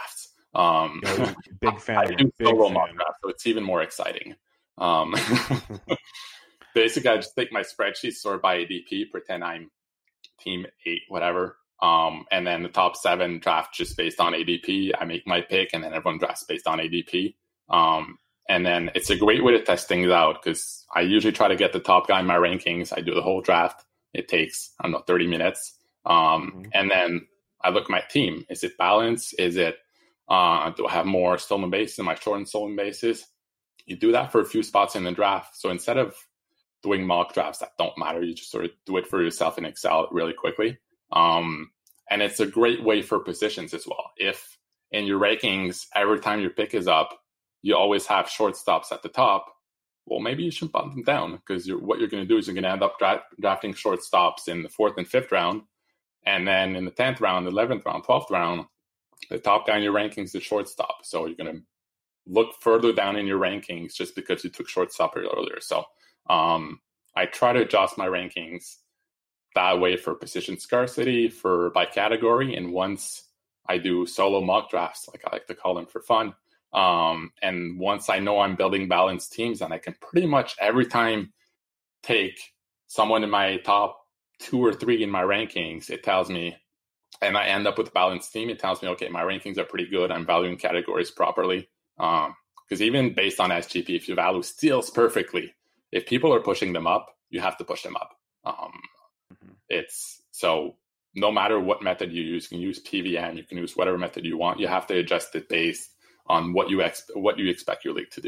Um, yeah, big fan. I, I do big solo fan. mock draft, so it's even more exciting. Um, basically, I just take my spreadsheet, sort by A D P, pretend I'm team eight, whatever. Um, and then the top seven draft just based on A D P. I make my pick, and then everyone drafts based on A D P. Um, and then it's a great way to test things out because I usually try to get the top guy in my rankings. I do the whole draft. It takes, I don't know, thirty minutes. Um, mm-hmm. And then I look at my team. Is it balanced? Is it, uh, do I have more stolen bases in my short and stolen bases? You do that for a few spots in the draft. So instead of doing mock drafts that don't matter, you just sort of do it for yourself in Excel really quickly. Um, and it's a great way for positions as well. If in your rankings, every time your pick is up, you always have shortstops at the top, well, maybe you should bump them down because you're, what you're going to do is you're going to end up dra- drafting shortstops in the fourth and fifth round. And then in the tenth round, eleventh round, twelfth round, the top guy in your rankings is the shortstop. So you're going to look further down in your rankings just because you took shortstop earlier. So um, I try to adjust my rankings that way for position scarcity, for by category. And once I do solo mock drafts, like I like to call them for fun, um, and once I know I'm building balanced teams, and I can pretty much every time take someone in my top two or three in my rankings, it tells me, and I end up with a balanced team, it tells me, okay, my rankings are pretty good. I'm valuing categories properly. Um, because even based on S G P, if you value steals perfectly, if people are pushing them up, you have to push them up. Um, mm-hmm. It's so no matter what method you use, you can use P V M, you can use whatever method you want. You have to adjust it based on what you ex- what you expect your league to do.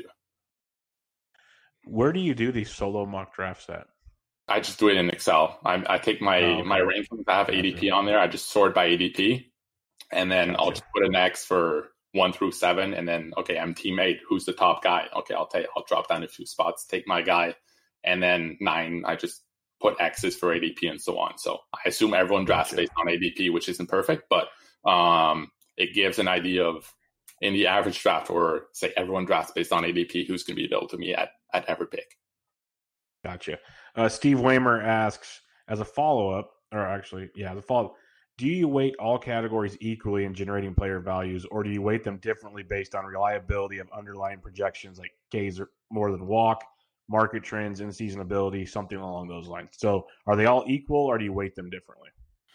Where do you do these solo mock drafts at? I just do it in Excel. I, I take my oh, okay. my rankings. I have gotcha. A D P on there. I just sort by A D P, and then gotcha. I'll just put an X for one through seven, and then okay, I'm team eight. Who's the top guy? Okay, I'll take. I'll drop down a few spots, take my guy, and then nine. I just put X's for A D P and so on. So I assume everyone drafts gotcha. Based on A D P, which isn't perfect, but um, it gives an idea of in the average draft, or say everyone drafts based on A D P, who's going to be available to me at at every pick. Gotcha. Uh, Steve Waymer asks, as a follow-up, or actually, yeah, as a follow-up, do you weight all categories equally in generating player values, or do you weight them differently based on reliability of underlying projections like Ks or more than walk, market trends, in-season ability, something along those lines? So are they all equal, or do you weight them differently?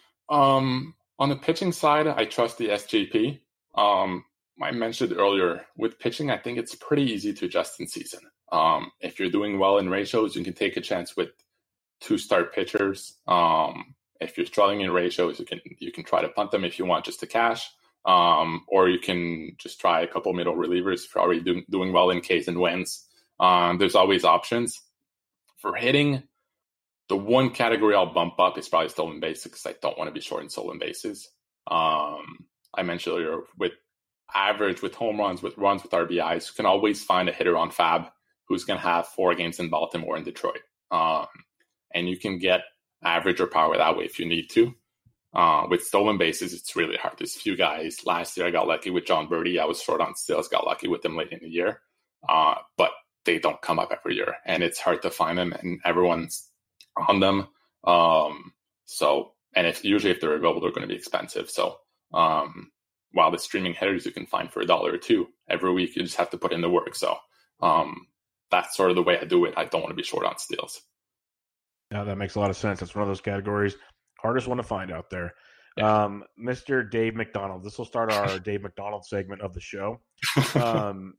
Um, on the pitching side, I trust the S G P. Um, I mentioned earlier, with pitching, I think it's pretty easy to adjust in season. Um, if you're doing well in ratios, you can take a chance with two start pitchers. Um, if you're struggling in ratios, you can you can try to punt them if you want just to cash, um, or you can just try a couple middle relievers if you're already do, doing well in Ks and wins. Um, there's always options. For hitting, the one category I'll bump up is probably stolen bases because I don't want to be short in stolen bases. Um, I mentioned earlier with average, with home runs, with runs, with R B Is, you can always find a hitter on Fab who's going to have four games in Baltimore and Detroit. Um, and you can get average or power that way if you need to. Uh, with stolen bases, it's really hard. There's a few guys. Last year, I got lucky with John Birdie. I was short on steals, got lucky with them late in the year. Uh, but they don't come up every year, and it's hard to find them, and everyone's on them. Um, so, and if usually if they're available, they're going to be expensive. So, um, while the streaming hitters you can find for a dollar or two every week, you just have to put in the work. So, um, that's sort of the way I do it. I don't want to be short on steals. Yeah, that makes a lot of sense. That's one of those categories. Hardest one to find out there. Yeah. Um, Mister Dave McDonald. This will start our Dave McDonald segment of the show. Um,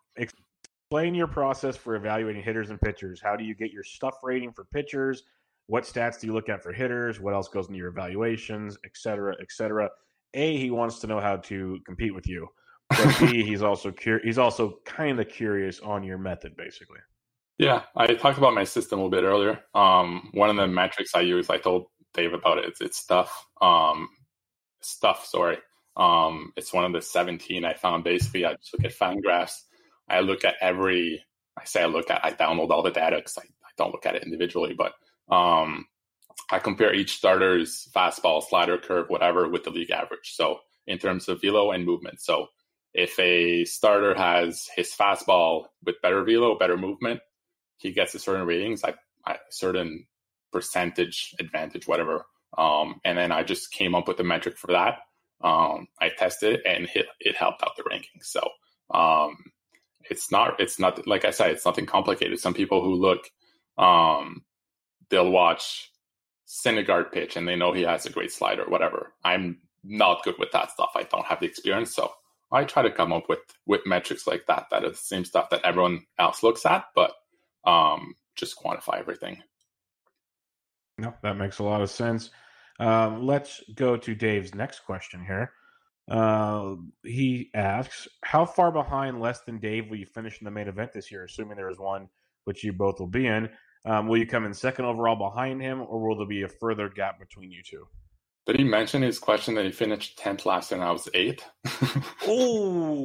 explain your process for evaluating hitters and pitchers. How do you get your stuff rating for pitchers? What stats do you look at for hitters? What else goes into your evaluations, et cetera, et cetera? A, he wants to know how to compete with you. But B, he's also cur- he's also kind of curious on your method, basically. Yeah, I talked about my system a little bit earlier. Um, one of the metrics I use, I told Dave about it. It's, it's stuff. Um, stuff. Sorry. Um, it's one of the seventeen I found. Basically, I just look at Fangraphs. I look at every. I say I look at. I download all the data because I, I don't look at it individually, but um, I compare each starter's fastball, slider, curve, whatever, with the league average. So in terms of velo and movement. So if a starter has his fastball with better velo, better movement, he gets a certain ratings, I, I certain percentage advantage, whatever. Um, and then I just came up with a metric for that. um, I tested it and it, it helped out the rankings. So um, it's not, it's not, like I said, it's nothing complicated. Some people who look, um, they'll watch Syndergaard pitch and they know he has a great slider or whatever. I'm not good with that stuff. I don't have the experience. So I try to come up with, with metrics like that, that are the same stuff that everyone else looks at, but um, just quantify everything. No, that makes a lot of sense. Um, let's go to Dave's next question here. Uh, he asks, how far behind less than Dave will you finish in the main event this year, assuming there is one, which you both will be in? Um, will you come in second overall behind him, or will there be a further gap between you two? Did he mention his question that he finished tenth last year and I was eighth? Oh,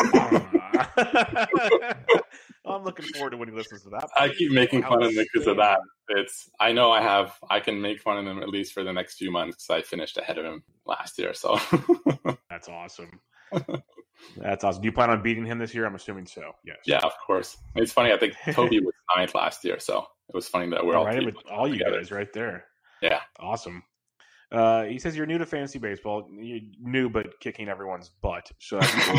I'm looking forward to when he listens to that. I keep making fun of him because of that. It's I know I have I can make fun of him at least for the next few months because I finished ahead of him last year. So that's awesome. That's awesome. Do you plan on beating him this year? I'm assuming so. Yes. Yeah, of course. It's funny. I think Toby was ninth last year, so it was funny that we're all right three with all you together. guys right there. Yeah, awesome. Uh, he says you're new to fantasy baseball. You're new, but kicking everyone's butt. So,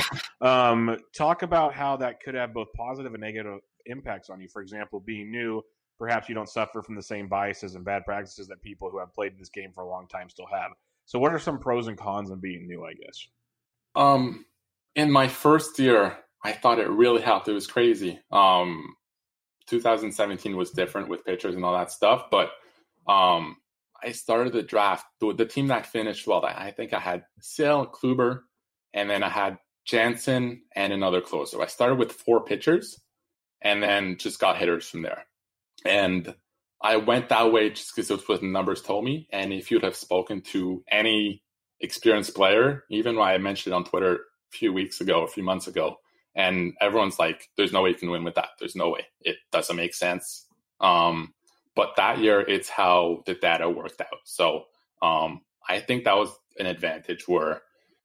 um, talk about how that could have both positive and negative impacts on you. For example, being new, perhaps you don't suffer from the same biases and bad practices that people who have played this game for a long time still have. So, what are some pros and cons of being new? I guess. Um, in my first year, I thought it really helped. It was crazy. Um, two thousand seventeen was different with pitchers and all that stuff, but um. I started the draft. The, the team that finished well, I think I had Sale, Kluber, and then I had Jansen and another closer. I started with four pitchers and then just got hitters from there. And I went that way just because it's what the numbers told me. And if you'd have spoken to any experienced player, even when I mentioned it on Twitter a few weeks ago, a few months ago, and everyone's like, there's no way you can win with that. There's no way. It doesn't make sense. Um, But that year, it's how the data worked out. So um, I think that was an advantage where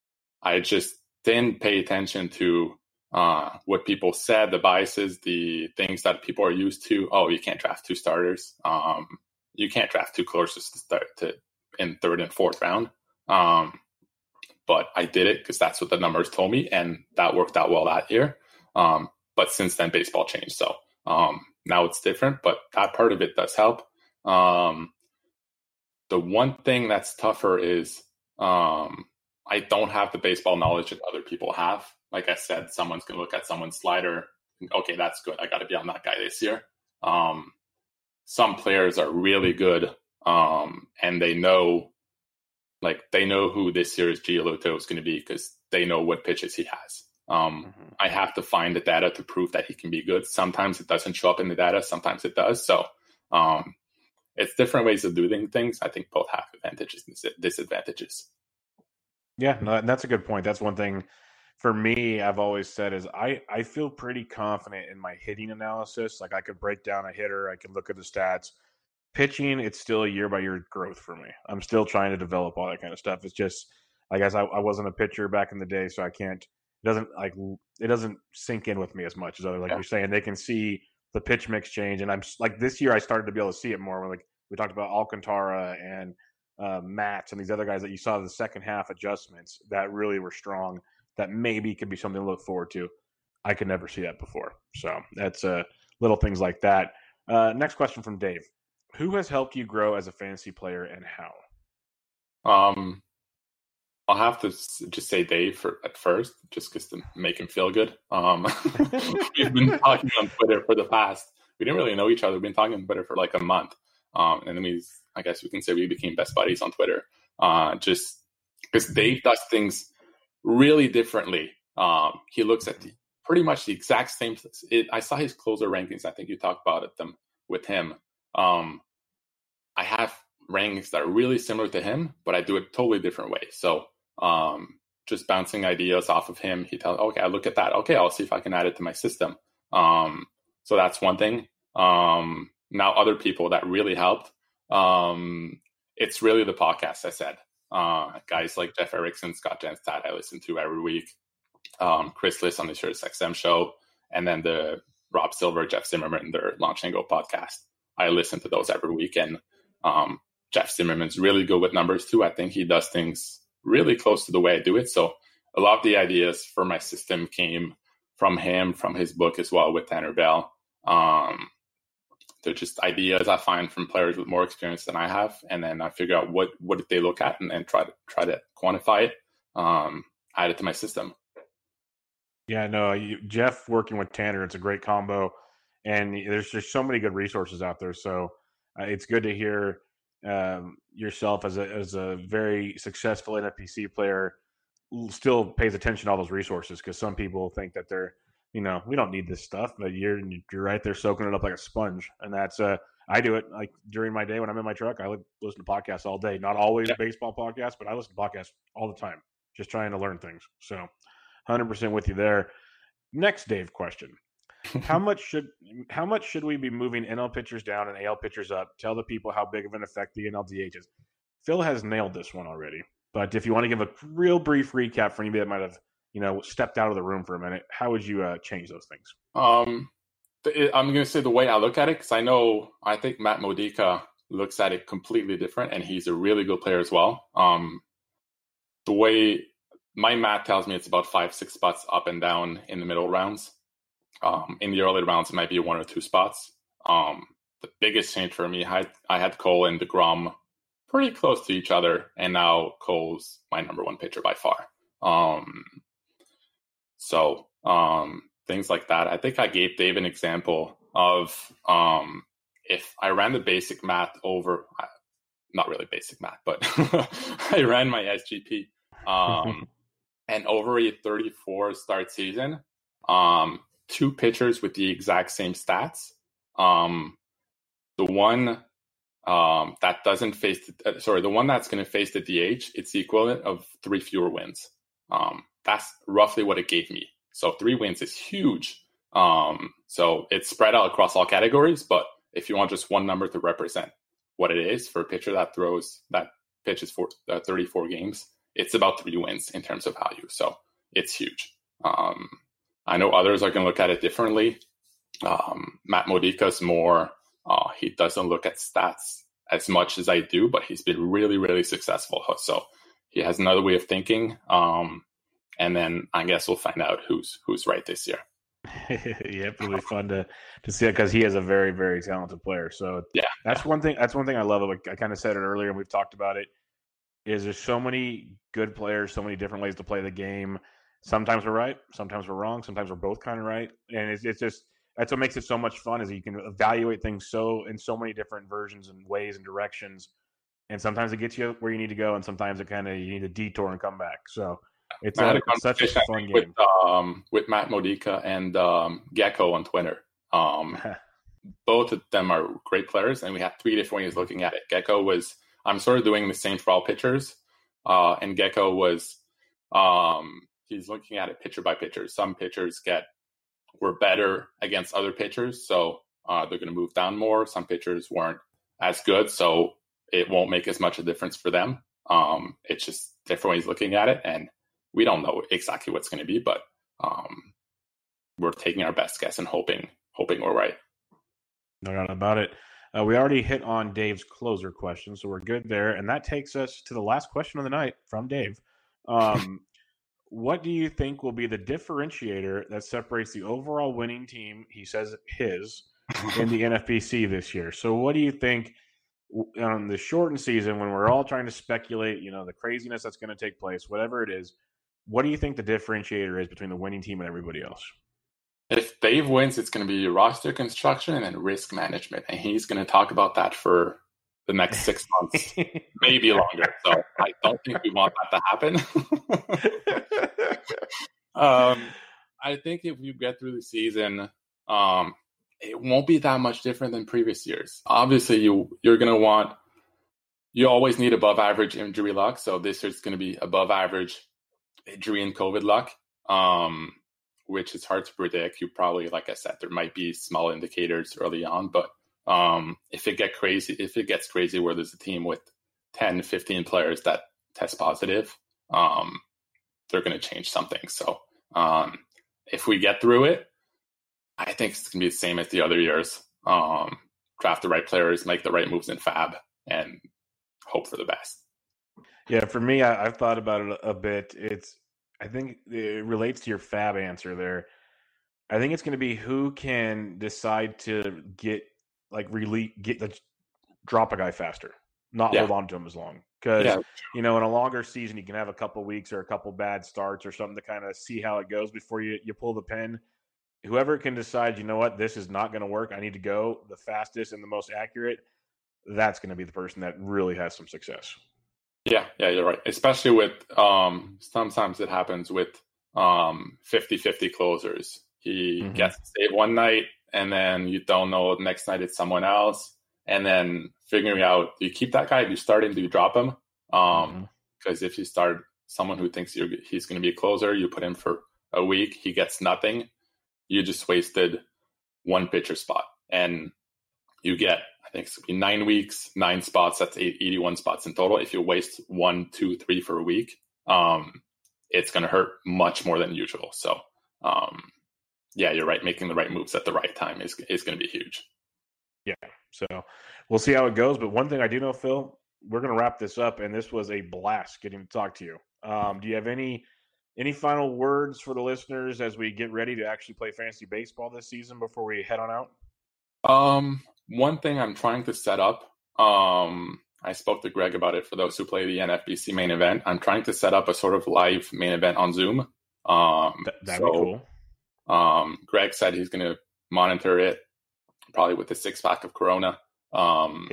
I just didn't pay attention to uh, what people said, the biases, the things that people are used to. Oh, you can't draft two starters. Um, you can't draft two closers to start to in third and fourth round. Um, but I did it because that's what the numbers told me, and that worked out well that year. Um, but since then, baseball changed. So. Um, Now it's different, but that part of it does help. Um, the one thing that's tougher is um, I don't have the baseball knowledge that other people have. Like I said, someone's going to look at someone's slider. And, okay, that's good. I got to be on that guy this year. Um, some players are really good, um, and they know, like they know who this year's Giolito is going to be because they know what pitches he has. Um, mm-hmm. I have to find the data to prove that he can be good. Sometimes it doesn't show up in the data. Sometimes it does. So um, it's different ways of doing things. I think both have advantages and disadvantages. Yeah, no, that's a good point. That's one thing for me I've always said is I, I feel pretty confident in my hitting analysis. Like I could break down a hitter. I can look at the stats. Pitching, it's still a year-by-year growth for me. I'm still trying to develop all that kind of stuff. It's just, I guess I, I wasn't a pitcher back in the day, so I can't It doesn't like it doesn't sink in with me as much as other like yeah. you're saying. They can see the pitch mix change, and I'm like this year I started to be able to see it more. Like we talked about Alcantara and uh, Matt and these other guys that you saw the second half adjustments that really were strong. That maybe could be something to look forward to. I could never see that before, so that's uh, little things like that. Uh, next question from Dave: who has helped you grow as a fantasy player, and how? Um. I'll have to just say Dave for, at first, just because to make him feel good. Um, we've been talking on Twitter for the past, we didn't really know each other. We've been talking on Twitter for like a month. Um, and then we, I guess we can say we became best buddies on Twitter. Uh, just because Dave does things really differently. Um, he looks at the, pretty much the exact same. It, I saw his closer rankings. I think you talked about it, them with him. Um, I have rankings that are really similar to him, but I do it totally different way. So, Um, just bouncing ideas off of him. He tells, okay, I look at that. Okay, I'll see if I can add it to my system. Um, so that's one thing. Um, now other people that really helped. Um, it's really the podcast. I said, uh, guys like Jeff Erickson, Scott Jenstad, I listen to every week. Um, Chris Liss on the Sirius X M show, and then the Rob Silver, Jeff Zimmerman, their Launch and Go podcast. I listen to those every week, and um, Jeff Zimmerman's really good with numbers too. I think he does things really close to the way I do it. So a lot of the ideas for my system came from him, from his book as well with Tanner Bell. Um, they're just ideas I find from players with more experience than I have, and then I figure out what what did they look at, and then try to try to quantify it, um, add it to my system. Yeah, no, you, Jeff working with Tanner, it's a great combo, and there's just so many good resources out there. So uh, it's good to hear um, yourself as a as a very successful N F B C player still pays attention to all those resources, because some people think that they're, you know, we don't need this stuff, but you're you're right there soaking it up like a sponge. And that's uh I do it like during my day when I'm in my truck. I listen to podcasts all day, not always yeah. baseball podcasts, but I listen to podcasts all the time, just trying to learn things. So one hundred percent with you there. Next Dave question. How much should how much should we be moving N L pitchers down and A L pitchers up? Tell the people how big of an effect the N L D H is. Phil has nailed this one already, but if you want to give a real brief recap for anybody that might have, you know, stepped out of the room for a minute, how would you uh, change those things? Um, I'm going to say the way I look at it, because I know, I think Matt Modica looks at it completely different, and he's a really good player as well. Um, the way my math tells me it's about five, six spots up and down in the middle rounds. Um, in the early rounds, it might be one or two spots. Um, the biggest change for me, I, I had Cole and DeGrom pretty close to each other, and now Cole's my number one pitcher by far. Um, so um, things like that. I think I gave Dave an example of um, if I ran the basic math over, not really basic math, but I ran my S G P, um, and over a thirty-four start season, um, two pitchers with the exact same stats. Um, the one um, that doesn't face, the, uh, sorry, the one that's going to face the D H, it's the equivalent of three fewer wins. Um, that's roughly what it gave me. So three wins is huge. Um, so it's spread out across all categories, but if you want just one number to represent what it is for a pitcher that throws, that pitches for uh, thirty-four games, it's about three wins in terms of value. So it's huge. Um, I know others are going to look at it differently. Um, Matt Modica's more, uh, he doesn't look at stats as much as I do, but he's been really, really successful. So he has another way of thinking. Um, and then I guess we'll find out who's who's right this year. Yeah, it'll be fun to to see it, because he is a very, very talented player. So yeah, that's yeah. one thing. That's one thing I love. Like I kind of said it earlier, and we've talked about it. Is there's so many good players, so many different ways to play the game. Sometimes we're right, sometimes we're wrong, sometimes we're both kind of right, and it's it's just that's what makes it so much fun. Is that you can evaluate things so in so many different versions and ways and directions, and sometimes it gets you where you need to go, and sometimes it kind of you need a detour and come back. So. It's, a, it's such a fun game. With, um, with Matt Modica and um, Gecko on Twitter. Um, both of them are great players, and we have three different ways looking at it. Gecko was, I'm sort of doing the same for all pitchers, uh, and Gecko was, um, he's looking at it pitcher by pitcher. Some pitchers get were better against other pitchers, so uh, they're going to move down more. Some pitchers weren't as good, so it won't make as much a difference for them. Um, it's just different ways looking at it, and we don't know exactly what's going to be, but um, we're taking our best guess and hoping hoping we're right. No doubt about it. Uh, we already hit on Dave's closer question, so we're good there. And that takes us to the last question of the night from Dave. Um, what do you think will be the differentiator that separates the overall winning team, he says his, in the N F B C this year? So what do you think on the shortened season, when we're all trying to speculate, you know, the craziness that's going to take place, whatever it is, what do you think the differentiator is between the winning team and everybody else? If Dave wins, it's going to be roster construction and then risk management. And he's going to talk about that for the next six months, maybe longer. So I don't think we want that to happen. um, I think if you get through the season, um, it won't be that much different than previous years. Obviously, you, you're going to want, you always need above average injury luck. So this year's going to be above average injury and COVID luck, um, which is hard to predict. You probably, like I said, there might be small indicators early on, but um, if it get crazy, if it gets crazy where there's a team with ten, fifteen players that test positive, um, they're going to change something. So um, if we get through it, I think it's going to be the same as the other years. Um, draft the right players, make the right moves in Fab, and hope for the best. Yeah, for me, I, I've thought about it a, a bit. It's, I think it relates to your fab answer there. I think it's going to be who can decide to get like really get the drop a guy faster, not Yeah. hold on to him as long. Because Yeah. you know, in a longer season, you can have a couple weeks or a couple bad starts or something to kind of see how it goes before you you pull the pin. Whoever can decide, you know what, this is not going to work. I need to go the fastest and the most accurate. That's going to be the person that really has some success. Yeah, yeah, you're right. Especially with um, sometimes it happens with um, fifty-fifty closers. He Mhm. gets to save one night, and then you don't know the next night it's someone else. And then figuring out, do you keep that guy? Do you start him? Do you drop him? Um, Because Mhm. if you start someone who thinks you're, he's going to be a closer, you put him for a week, he gets nothing. You just wasted one pitcher spot. And you get, I think it's gonna be nine weeks, nine spots. That's eight, eighty-one spots in total. If you waste one, two, three for a week, um, it's going to hurt much more than usual. So, um, yeah, you're right. Making the right moves at the right time is is going to be huge. Yeah. So we'll see how it goes. But one thing I do know, Phil, we're going to wrap this up, and this was a blast getting to talk to you. Um, do you have any any final words for the listeners as we get ready to actually play fantasy baseball this season before we head on out? Um, one thing I'm trying to set up, um, I spoke to Greg about it for those who play the N F B C main event. I'm trying to set up a sort of live main event on Zoom. Um, Th- that'd so, be cool. Um, Greg said he's going to monitor it, probably with a six pack of Corona. Um,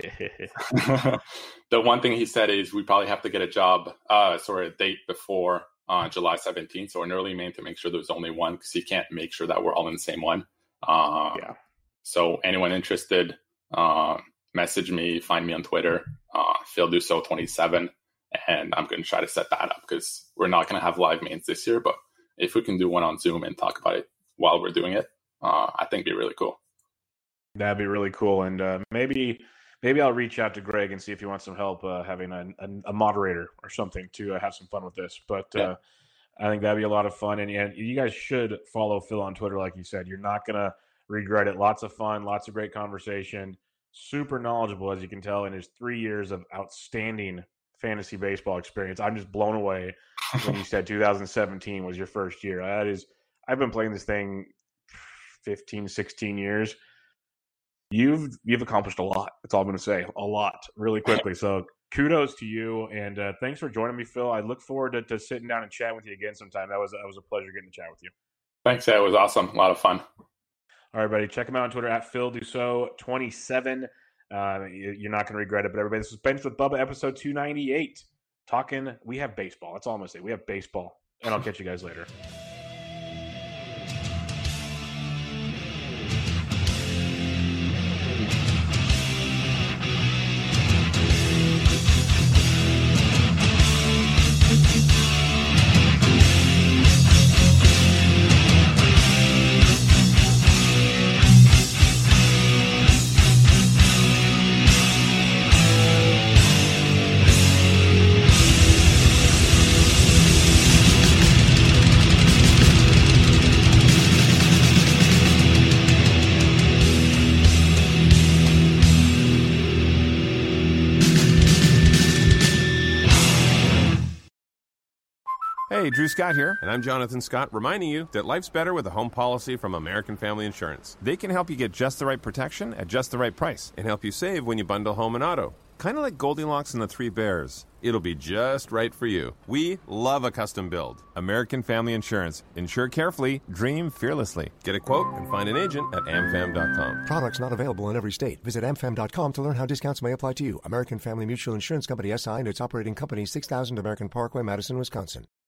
the one thing he said is we probably have to get a job, uh, sort of a date before uh, July seventeenth, so an early main to make sure there's only one, because he can't make sure that we're all in the same one. Um, yeah. So anyone interested, uh, message me, find me on Twitter, uh, Phil Dussault twenty-seven, and I'm going to try to set that up, because we're not going to have live mains this year, but if we can do one on Zoom and talk about it while we're doing it, uh, I think it'd be really cool. That'd be really cool. And uh, maybe maybe I'll reach out to Greg and see if he wants some help uh, having a, a, a moderator or something to uh, have some fun with this. But uh, Yeah. I think that'd be a lot of fun. And, and you guys should follow Phil on Twitter, like you said. You're not going to regret it. Lots of fun, lots of great conversation. Super knowledgeable, as you can tell, in his three years of outstanding fantasy baseball experience. I'm just blown away when you said two thousand seventeen was your first year. That is, I've been playing this thing fifteen, sixteen years. You've you've accomplished a lot. That's all I'm going to say. A lot, really quickly. So kudos to you, and uh, thanks for joining me, Phil. I look forward to, to sitting down and chatting with you again sometime. That was that was a pleasure getting to chat with you. Thanks. Yeah, it was awesome. A lot of fun. All right, buddy. Check him out on Twitter at Phil Dussault twenty-seven. Uh, you're not going to regret it. But everybody, this was Benched with Bubba, episode two ninety-eight. Talking, we have baseball. That's all I'm going to say. We have baseball. And I'll catch you guys later. Hey, Drew Scott here, and I'm Jonathan Scott, reminding you that life's better with a home policy from American Family Insurance. They can help you get just the right protection at just the right price and help you save when you bundle home and auto. Kind of like Goldilocks and the Three Bears. It'll be just right for you. We love a custom build. American Family Insurance. Insure carefully, dream fearlessly. Get a quote and find an agent at am fam dot com. Products not available in every state. Visit am fam dot com to learn how discounts may apply to you. American Family Mutual Insurance Company, S I, and its operating company, six thousand American Parkway, Madison, Wisconsin.